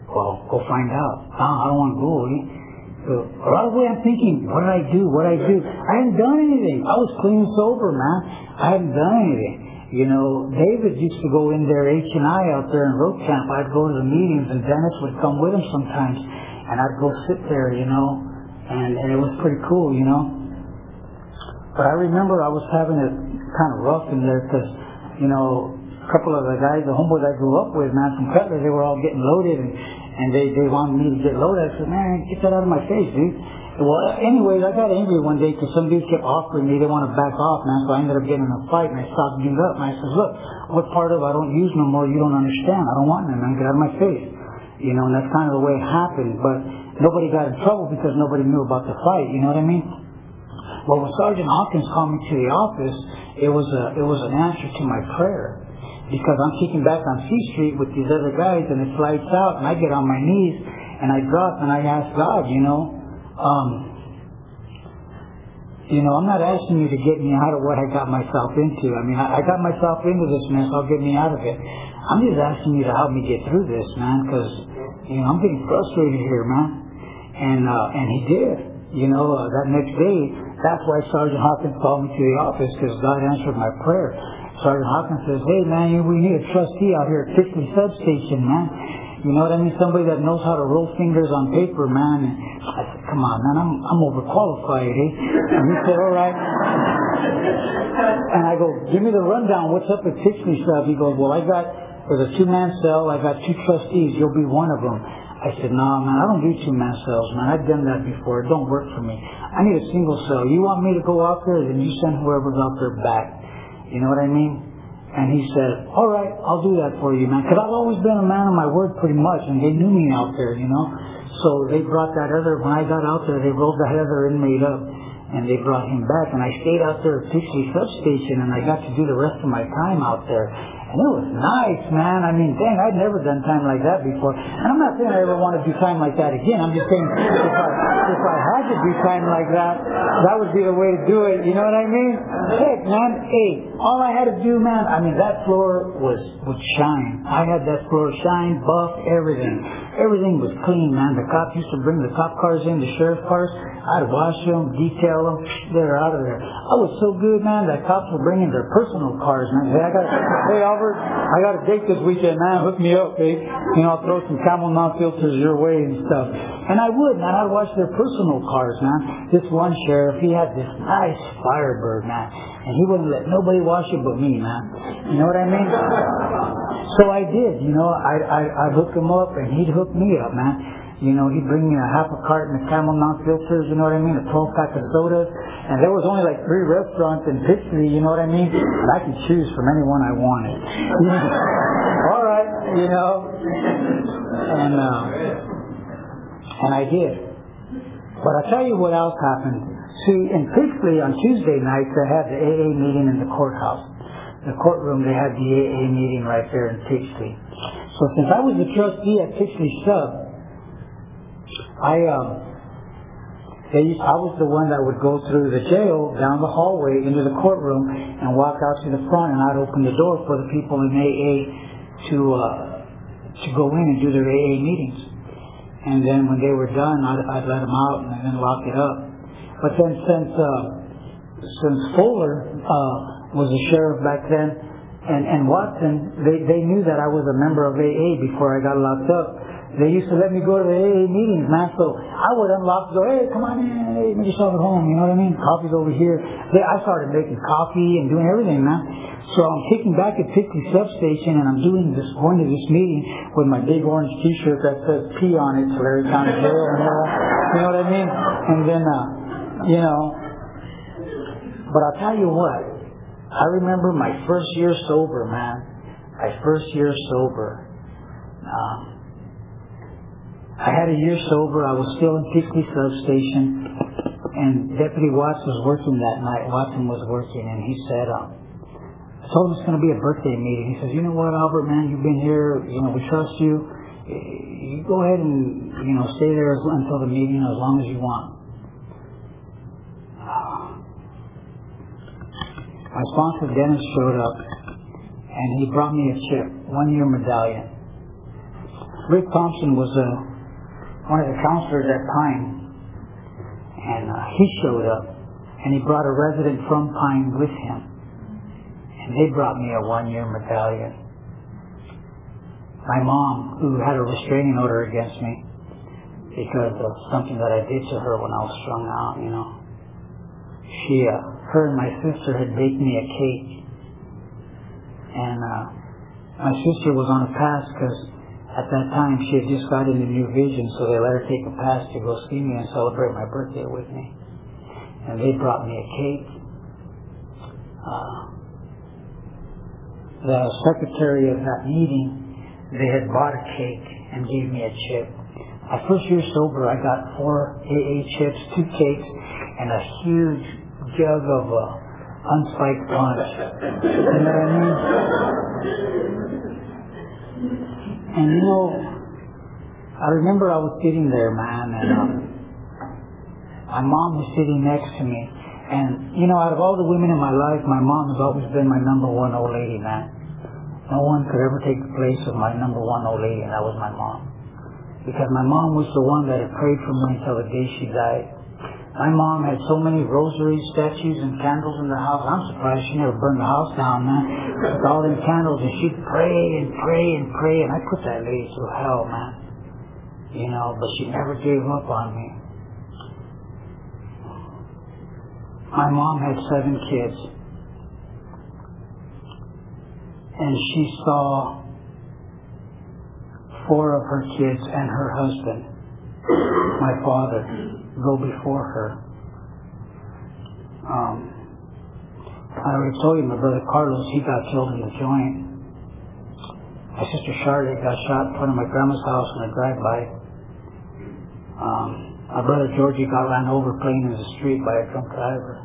Well, go find out. Oh, I don't want to go. Eh? So, right away I'm thinking, what did I do? What did I do? I hadn't done anything. I was clean and sober, man. I hadn't done anything. You know, David used to go in there, H and I out there in road camp. I'd go to the meetings, and Dennis would come with him sometimes. And I'd go sit there, you know, and, and it was pretty cool, you know. But I remember I was having it kind of rough in there because, you know, a couple of the guys, the homeboys I grew up with, man, from Cutler, they were all getting loaded, and, and they, they wanted me to get loaded. I said, man, get that out of my face, dude. Well, anyways, I got angry one day because some dudes kept offering me, they want to back off, man, so I ended up getting in a fight, and I stopped being up, and I said, look, what part of I don't use no more, you don't understand. I don't want none, man, get out of my face. You know, and that's kind of the way it happened, but nobody got in trouble because nobody knew about the fight, you know what I mean? Well, when Sergeant Hawkins called me to the office, it was a, it was an answer to my prayer. Because I'm kicking back on C Street with these other guys, and it lights out, and I get on my knees, and I drop, and I ask God, you know, um, you know, I'm not asking you to get me out of what I got myself into. I mean, I, I got myself into this mess, I'll get me out of it. I'm just asking you to help me get through this, man, because, you know, I'm getting frustrated here, man. And, uh, and he did. You know, uh, that next day, that's why Sergeant Hawkins called me to the office, because God answered my prayer. Sergeant Hawkins says, hey, man, we need a trustee out here at Pixley Substation, man. You know what I mean? Somebody that knows how to roll fingers on paper, man. And I said, come on, man, I'm, I'm overqualified, eh? And he said, all right. And I go, give me the rundown. What's up at Pixley Sub? He goes, well, I got, there's a two-man cell. I got two trustees. You'll be one of them. I said, no, nah, man, I don't do two-man cells, man. I've done that before. It don't work for me. I need a single cell. You want me to go out there, then you send whoever's out there back. You know what I mean? And he said, all right, I'll do that for you, man. Because I've always been a man of my word pretty much, and they knew me out there, you know. So they brought that other, when I got out there, they rolled that other inmate up, and they brought him back. And I stayed out there at Pixley Substation, and I got to do the rest of my time out there. And it was nice, man. I mean, dang, I'd never done time like that before. And I'm not saying I ever want to do time like that again. I'm just saying if I, if I had to do time like that, that would be the way to do it. You know what I mean? Heck, man, hey, all I had to do, man, I mean, that floor was, would shine. I had that floor shine, buff, everything. Everything was clean, man. The cops used to bring the cop cars in, the sheriff cars. I'd wash them, detail them. They're out of there. I was so good, man, that cops were bringing their personal cars, man. Hey, I got, hey, Albert, I got a date this weekend, man. Hook me up, babe. You know, I'll throw some Camel non-filters your way and stuff. And I would, man. I'd wash their personal cars, man. This one sheriff, he had this nice Firebird, man. And he wouldn't let nobody wash it but me, man. You know what I mean? So I did, you know. I'd, I'd, I'd hook him up, and he'd hook me up, man. You know, he'd bring me a half a carton of Camel non-filters, you know what I mean, a twelve pack of sodas. And there was only like three restaurants in Pixley, you know what I mean? And I could choose from anyone I wanted. All right, you know. And, uh, and I did. But I'll tell you what else happened. See, in Pixley on Tuesday nights, they had the A A meeting in the courthouse. The courtroom, they had the A A meeting right there in Pixley. So since I was the trustee at Pixley Sub, I um, they used, I was the one that would go through the jail, down the hallway, into the courtroom, and walk out to the front, and I'd open the door for the people in A A to uh, to go in and do their A A meetings. And then when they were done, I'd, I'd let them out and then lock it up. But then since uh, since Fuller uh, was a sheriff back then, and, and Watson, they, they knew that I was a member of A A before I got locked up. They used to let me go to the A A meetings, man, so I would unlock, go, hey, come on in, hey, make yourself at home, you know what I mean? Coffee's over here. They, I started making coffee and doing everything, man. So I'm kicking back at Pixley Substation, and I'm doing this, going to this meeting with my big orange T-shirt that says P on it, Tulare County Jail, and all, you know what I mean? And then, uh, you know, but I'll tell you what, I remember my first year sober, man, my first year sober. Um, I had a year sober. I was still in Pixley Substation, and Deputy Watts was working that night. Watson was working, and he said, um, I told him it's going to be a birthday meeting. He says, you know what, Albert, man, you've been here, you know, we trust you. You go ahead and, you know, stay there until the meeting as long as you want. My sponsor, Dennis, showed up, and he brought me a chip, one-year medallion. Rick Thompson was uh, one of the counselors at Pine, and uh, he showed up, and he brought a resident from Pine with him, and they brought me a one-year medallion. My mom, who had a restraining order against me because of something that I did to her when I was strung out, you know, she, uh, her and my sister had baked me a cake, and uh, my sister was on a pass because at that time she had just got into New Vision, so they let her take a pass to go see me and celebrate my birthday with me. And they brought me a cake. Uh, the secretary of that meeting, they had bought a cake and gave me a chip. My first year sober, I got four A A chips, two cakes, and a huge jug of uh, unspiked punch. You know what I mean? And you know, I remember I was sitting there, man, and um, my mom was sitting next to me. And, you know, out of all the women in my life, my mom has always been my number one old lady, man. No one could ever take the place of my number one old lady, and that was my mom. Because my mom was the one that had prayed for me until the day she died. My mom had so many rosaries, statues, and candles in the house. I'm surprised she never burned the house down, man. With all them candles, and she'd pray and pray and pray, and I put that lady through hell, man. You know, but she never gave up on me. My mom had seven kids. And she saw four of her kids and her husband, my father, go before her. Um, I already told you my brother Carlos, he got killed in the joint. My sister Charlotte got shot in front of my grandma's house in a drive-by. Um, my brother Georgie got ran over playing in the street by a drunk driver.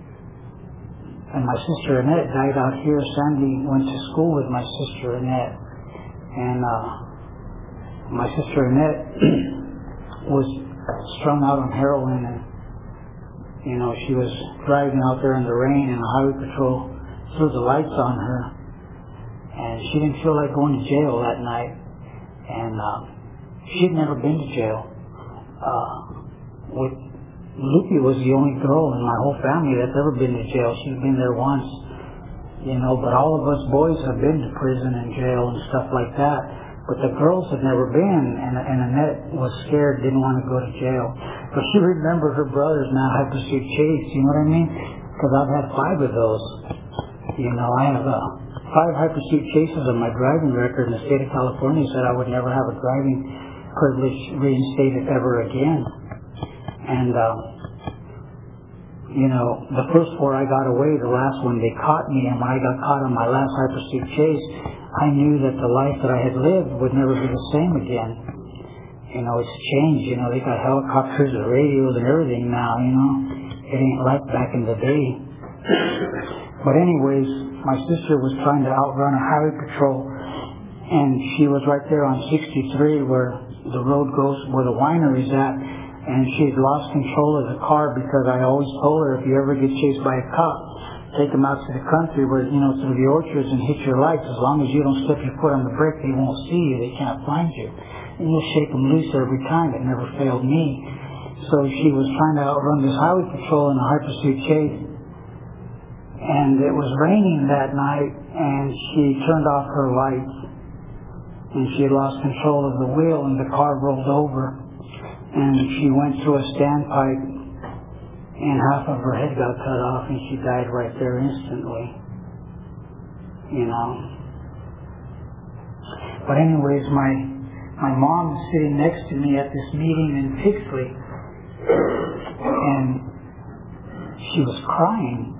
And my sister Annette died out here. Sandy went to school with my sister Annette. And uh, my sister Annette was strung out on heroin, and you know, she was driving out there in the rain, and the highway patrol threw the lights on her, and she didn't feel like going to jail that night. And uh, she'd never been to jail. Uh, with Lupe was the only girl in my whole family that's ever been to jail. She's been there once, you know, but all of us boys have been to prison and jail and stuff like that. But the girls had never been, and, and Annette was scared, didn't want to go to jail. But she remembered her brothers now, High Pursuit Chase, you know what I mean? Because I've had five of those. You know, I have uh, five High Pursuit Chases on my driving record, and the state of California said I would never have a driving privilege reinstated ever again. And, uh, you know, the first four I got away, the last one they caught me, and when I got caught on my last High Pursuit Chase, I knew that the life that I had lived would never be the same again. You know, it's changed. You know, they got helicopters and radios and everything now, you know. It ain't like back in the day. But anyways, my sister was trying to outrun a highway patrol, and she was right there on sixty-three where the road goes, where the winery's at, and she had lost control of the car because I always told her, if you ever get chased by a cop, take them out to the country where, you know, through the orchards and hit your lights. As long as you don't step your foot on the brake, they won't see you. They can't find you. And you'll shake them loose every time. It never failed me. So she was trying to outrun this highway patrol in a High Pursuit Chase. And it was raining that night, and she turned off her lights. And she had lost control of the wheel, and the car rolled over. And she went through a standpipe, and half of her head got cut off, and she died right there instantly. You know. But anyways, my my mom was sitting next to me at this meeting in Pixley, and she was crying.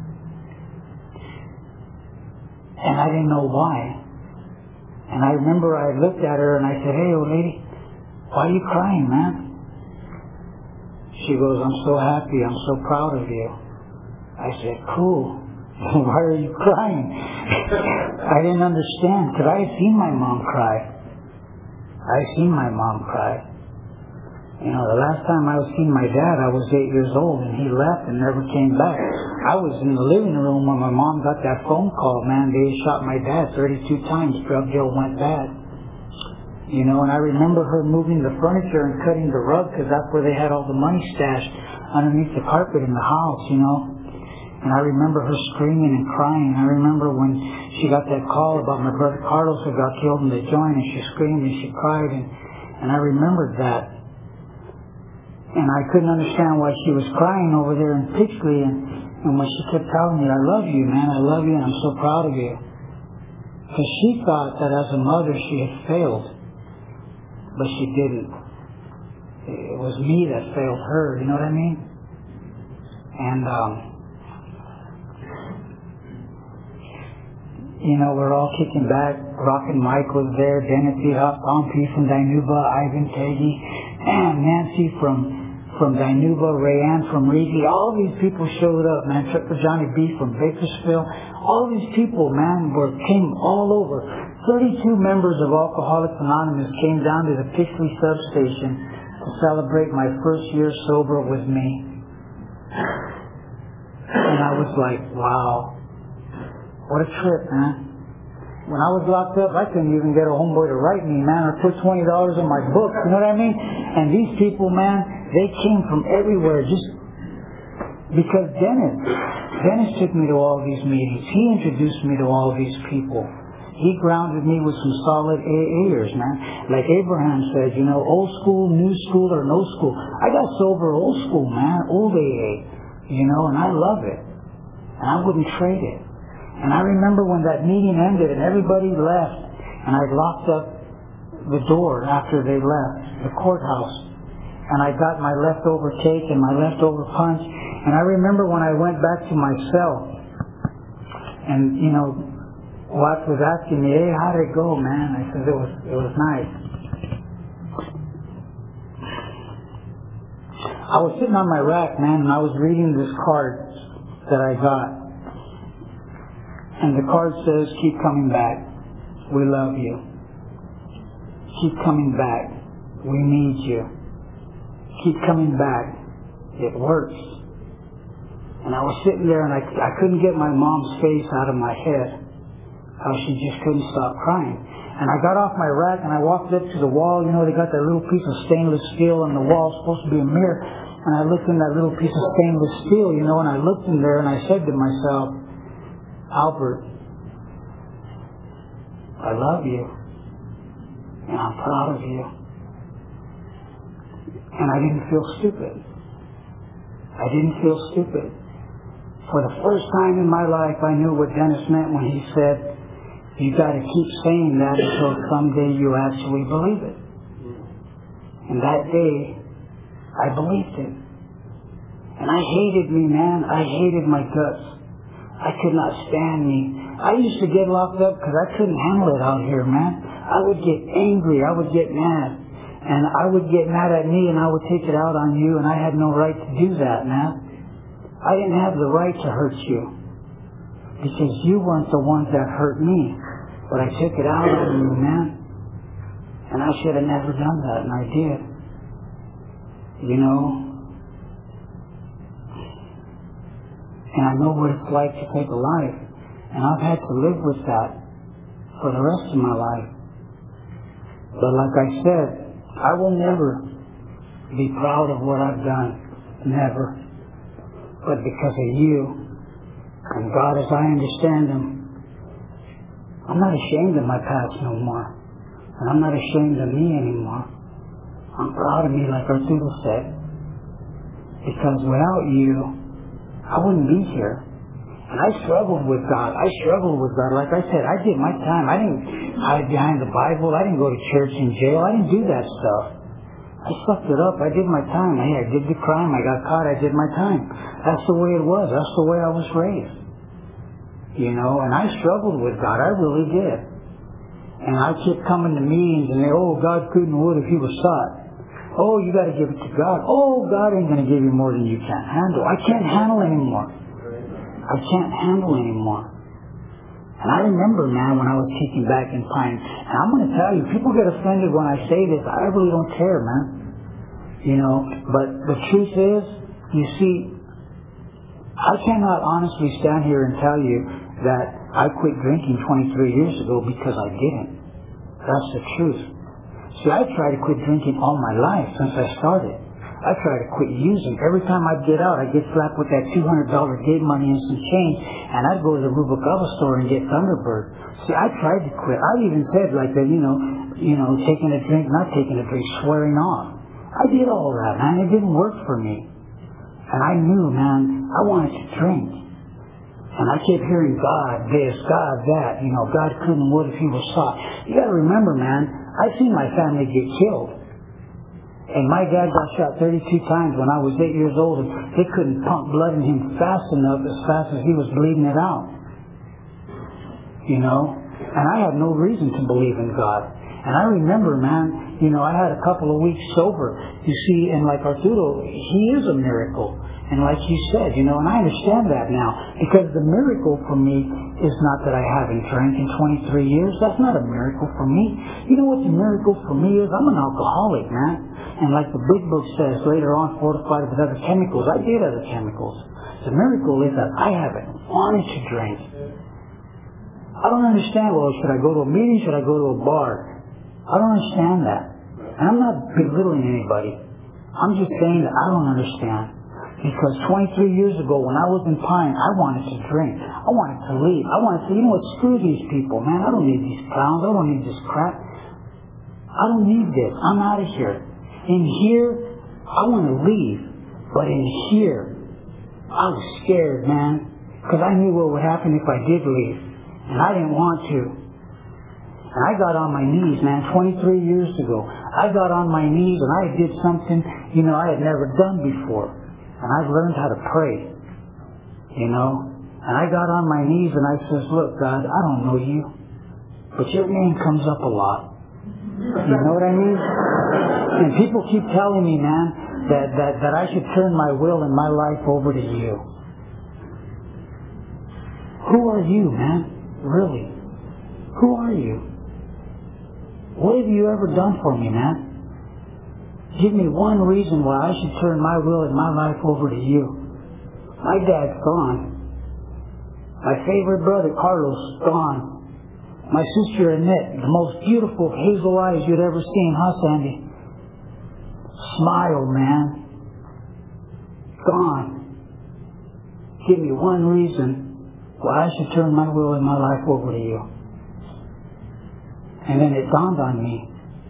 And I didn't know why. And I remember I looked at her and I said, "Hey, old lady, why are you crying, man?" She goes, "I'm so happy. I'm so proud of you." I said, "Cool. Why are you crying?" I didn't understand, because I had seen my mom cry. I had seen my mom cry. You know, the last time I was seeing my dad, I was eight years old, and he left and never came back. I was in the living room when my mom got that phone call, man. They shot my dad thirty-two times. Drug deal went bad. You know, and I remember her moving the furniture and cutting the rug because that's where they had all the money stashed underneath the carpet in the house, you know. And I remember her screaming and crying. I remember when she got that call about my brother Carlos who got killed in the joint, and she screamed and she cried, and, and I remembered that. And I couldn't understand why she was crying over there in Pixley, and, and when she kept telling me, I love you, man, I love you, and I'm so proud of you. Because she thought that as a mother she had failed, but she didn't. It was me that failed her, you know what I mean? And, um, you know, we're all kicking back. Rockin' Mike was there, Dennis P. Tom P. from Dinuba, Ivan Teggy, and Nancy from from Dinuba, Rayanne from Reedy. All these people showed up, man. Trucker Johnny B. from Bakersfield. All these people, man, were came all over. thirty-two members of Alcoholics Anonymous came down to the Pixley substation to celebrate my first year sober with me. And I was like, wow. What a trip, man. When I was locked up, I couldn't even get a homeboy to write me, man, or put twenty dollars in my book, you know what I mean? And these people, man, they came from everywhere just because Dennis, Dennis took me to all these meetings. He introduced me to all these people. He grounded me with some solid A A'ers, man. Like Abraham said, you know, old school, new school, or no school. I got sober old school, man, old A A, you know, and I love it. And I wouldn't trade it. And I remember when that meeting ended and everybody left, and I locked up the door after they left, the courthouse, and I got my leftover cake and my leftover punch. And I remember when I went back to my cell, and, you know, Watts was asking me, hey, how did it go, man? I said, it was, it was nice. I was sitting on my rack, man, and I was reading this card that I got. And the card says, keep coming back. We love you. Keep coming back. We need you. Keep coming back. It works. And I was sitting there and I, I couldn't get my mom's face out of my head. How she just couldn't stop crying. And I got off my rack and I walked up to the wall. You know, they got that little piece of stainless steel on the wall, supposed to be a mirror. And I looked in that little piece of stainless steel, you know, and I looked in there and I said to myself, Albert, I love you, and I'm proud of you. And I didn't feel stupid. I didn't feel stupid. For the first time in my life, I knew what Dennis meant when he said, you got to keep saying that until someday you actually believe it. And that day, I believed it. And I hated me, man. I hated my guts. I could not stand me. I used to get locked up because I couldn't handle it out here, man. I would get angry. I would get mad. And I would get mad at me and I would take it out on you, and I had no right to do that, man. I didn't have the right to hurt you because you weren't the ones that hurt me. But I took it out on you, man. And I should have never done that, and I did. You know? And I know what it's like to take a life. And I've had to live with that for the rest of my life. But like I said, I will never be proud of what I've done. Never. But because of you, and God as I understand Him, I'm not ashamed of my past no more. And I'm not ashamed of me anymore. I'm proud of me like Arturo said. Because without you, I wouldn't be here. And I struggled with God. I struggled with God. Like I said, I did my time. I didn't hide behind the Bible. I didn't go to church in jail. I didn't do that stuff. I sucked it up. I did my time. Hey, I did the crime. I got caught. I did my time. That's the way it was. That's the way I was raised. You know, and I struggled with God. I really did. And I kept coming to meetings and they, oh, God couldn't would if He was sought. Oh, you got to give it to God. Oh, God ain't going to give you more than you can't handle. I can't handle anymore. I can't handle anymore. And I remember, man, when I was kicking back in Pine, and I'm going to tell you, people get offended when I say this. I really don't care, man. You know, but the truth is, you see, I cannot honestly stand here and tell you that I quit drinking twenty-three years ago because I didn't. That's the truth. See, I tried to quit drinking all my life since I started. I try to quit using. Every time I'd get out, I'd get slapped with that two hundred dollars gate money and some change, and I'd go to the Rubalcaba store and get Thunderbird. See, I tried to quit. I even said like that, you know, you know, taking a drink, not taking a drink, swearing off. I did all that, man. It didn't work for me. And I knew, man, I wanted to drink. And I kept hearing God this, God that, you know, God couldn't, what if he was shot? You gotta remember, man, I've seen my family get killed. And my dad got shot thirty-two times when I was eight years old, and they couldn't pump blood in him fast enough, as fast as he was bleeding it out. You know? And I had no reason to believe in God. And I remember, man, you know, I had a couple of weeks sober. You see, and like Arturo, he is a miracle. And like you said, you know, and I understand that now. Because the miracle for me is not that I haven't drank in twenty-three years. That's not a miracle for me. You know what the miracle for me is? I'm an alcoholic, man. And like the big book says later on, fortified with other chemicals. I did other chemicals. The miracle is that I haven't wanted to drink. I don't understand, well, should I go to a meeting? Should I go to a bar? I don't understand that. And I'm not belittling anybody. I'm just saying that I don't understand. Because twenty-three years ago when I was in Pine, I wanted to drink. I wanted to leave. I wanted to say, you know what, screw these people, man. I don't need these clowns. I don't need this crap. I don't need this. I'm out of here. In here, I want to leave. But in here, I was scared, man. Because I knew what would happen if I did leave. And I didn't want to. And I got on my knees, man, twenty-three years ago. I got on my knees and I did something, you know, I had never done before. And I've learned how to pray, you know. And I got on my knees and I says, look, God, I don't know you, but your name comes up a lot. You know what I mean? And people keep telling me, man, that, that, that I should turn my will and my life over to you. Who are you, man? Really? Who are you? What have you ever done for me, man? Give me one reason why I should turn my will and my life over to you. My dad's gone. My favorite brother, Carlos, gone. My sister, Annette, the most beautiful hazel eyes you'd ever seen, huh, Sandy? Smile, man. Gone. Give me one reason why I should turn my will and my life over to you. And then it dawned on me,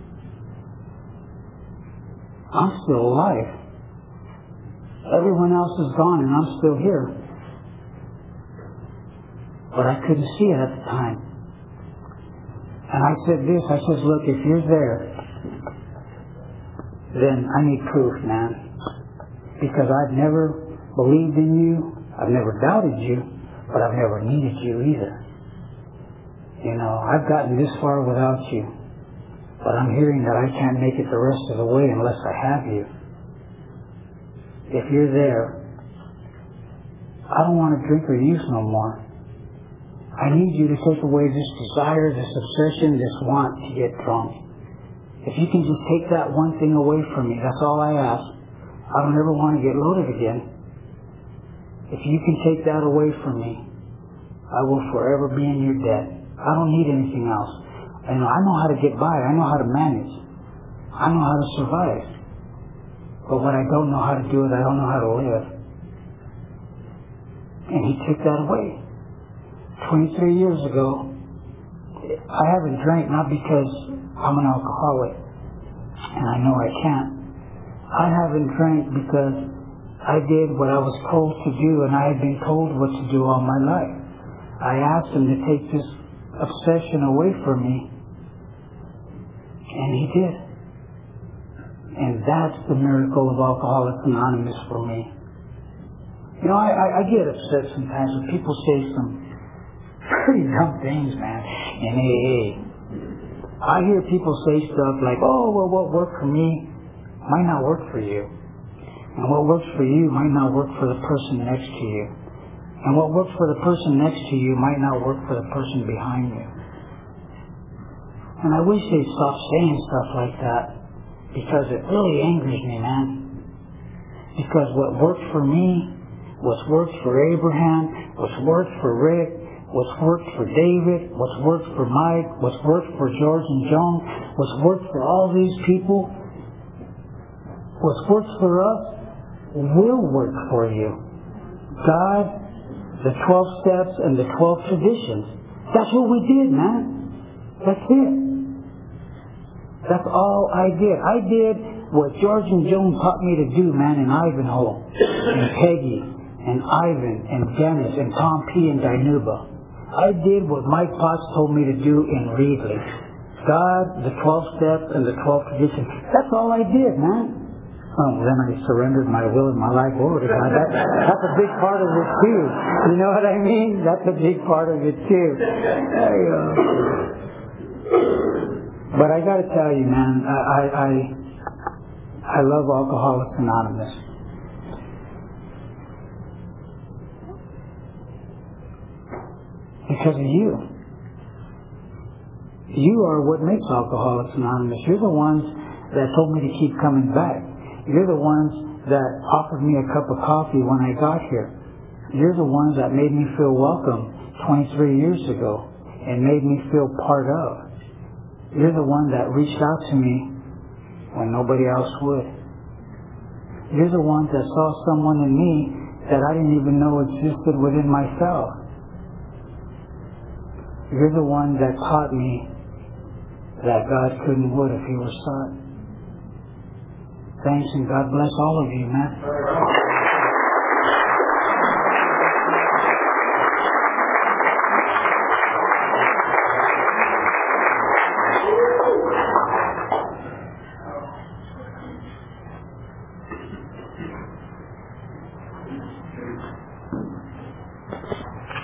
I'm still alive. Everyone else is gone and I'm still here. But I couldn't see it at the time. And I said this, I said, look, if you're there, then I need proof, man. Because I've never believed in you, I've never doubted you, but I've never needed you either. You know, I've gotten this far without you, but I'm hearing that I can't make it the rest of the way unless I have you. If you're there, I don't want to drink or use no more. I need you to take away this desire, this obsession, this want to get drunk. If you can just take that one thing away from me, that's all I ask. I don't ever want to get loaded again. If you can take that away from me, I will forever be in your debt. I don't need anything else. I know, I know how to get by. I know how to manage. I know how to survive. But when I don't know how to do it, I don't know how to live. And he took that away. twenty-three years ago, I haven't drank not because I'm an alcoholic, and I know I can't. I haven't drank because I did what I was told to do, and I had been told what to do all my life. I asked him to take this obsession away from me, and he did. And that's the miracle of Alcoholics Anonymous for me. You know, I, I, I get upset sometimes when people say some pretty dumb things, man, in A A. I hear people say stuff like, oh, well, what worked for me might not work for you. And what works for you might not work for the person next to you. And what works for the person next to you might not work for the person behind you. And I wish they'd stop saying stuff like that, because it really angers me, man. Because what worked for me, what's worked for Abraham, what's worked for Rick, what's worked for David, what's worked for Mike, what's worked for George and Joan, what's worked for all these people, what's worked for us will work for you. God, the twelve steps, and the twelve traditions. That's what we did, man. That's it. That's all I did. I did what George and Joan taught me to do, man, in Ivanhoe, and Peggy, and Ivan, and Dennis, and Tom P. and Dinuba. I did what Mike Potts told me to do in Reedley. God, the twelve steps, and the twelve traditions. That's all I did, man. Oh, then I surrendered my will and my life over to God. That, that's a big part of it, too. You know what I mean? That's a big part of it, too. I, uh, but I got to tell you, man, I, I, I love Alcoholics Anonymous. Because of you. You are what makes Alcoholics Anonymous. You're the ones that told me to keep coming back. You're the ones that offered me a cup of coffee when I got here. You're the ones that made me feel welcome twenty-three years ago and made me feel part of. You're the one that reached out to me when nobody else would. You're the ones that saw someone in me that I didn't even know existed within myself. You're the one that taught me that God couldn't would if He were sought. Thanks, and God bless all of you, man.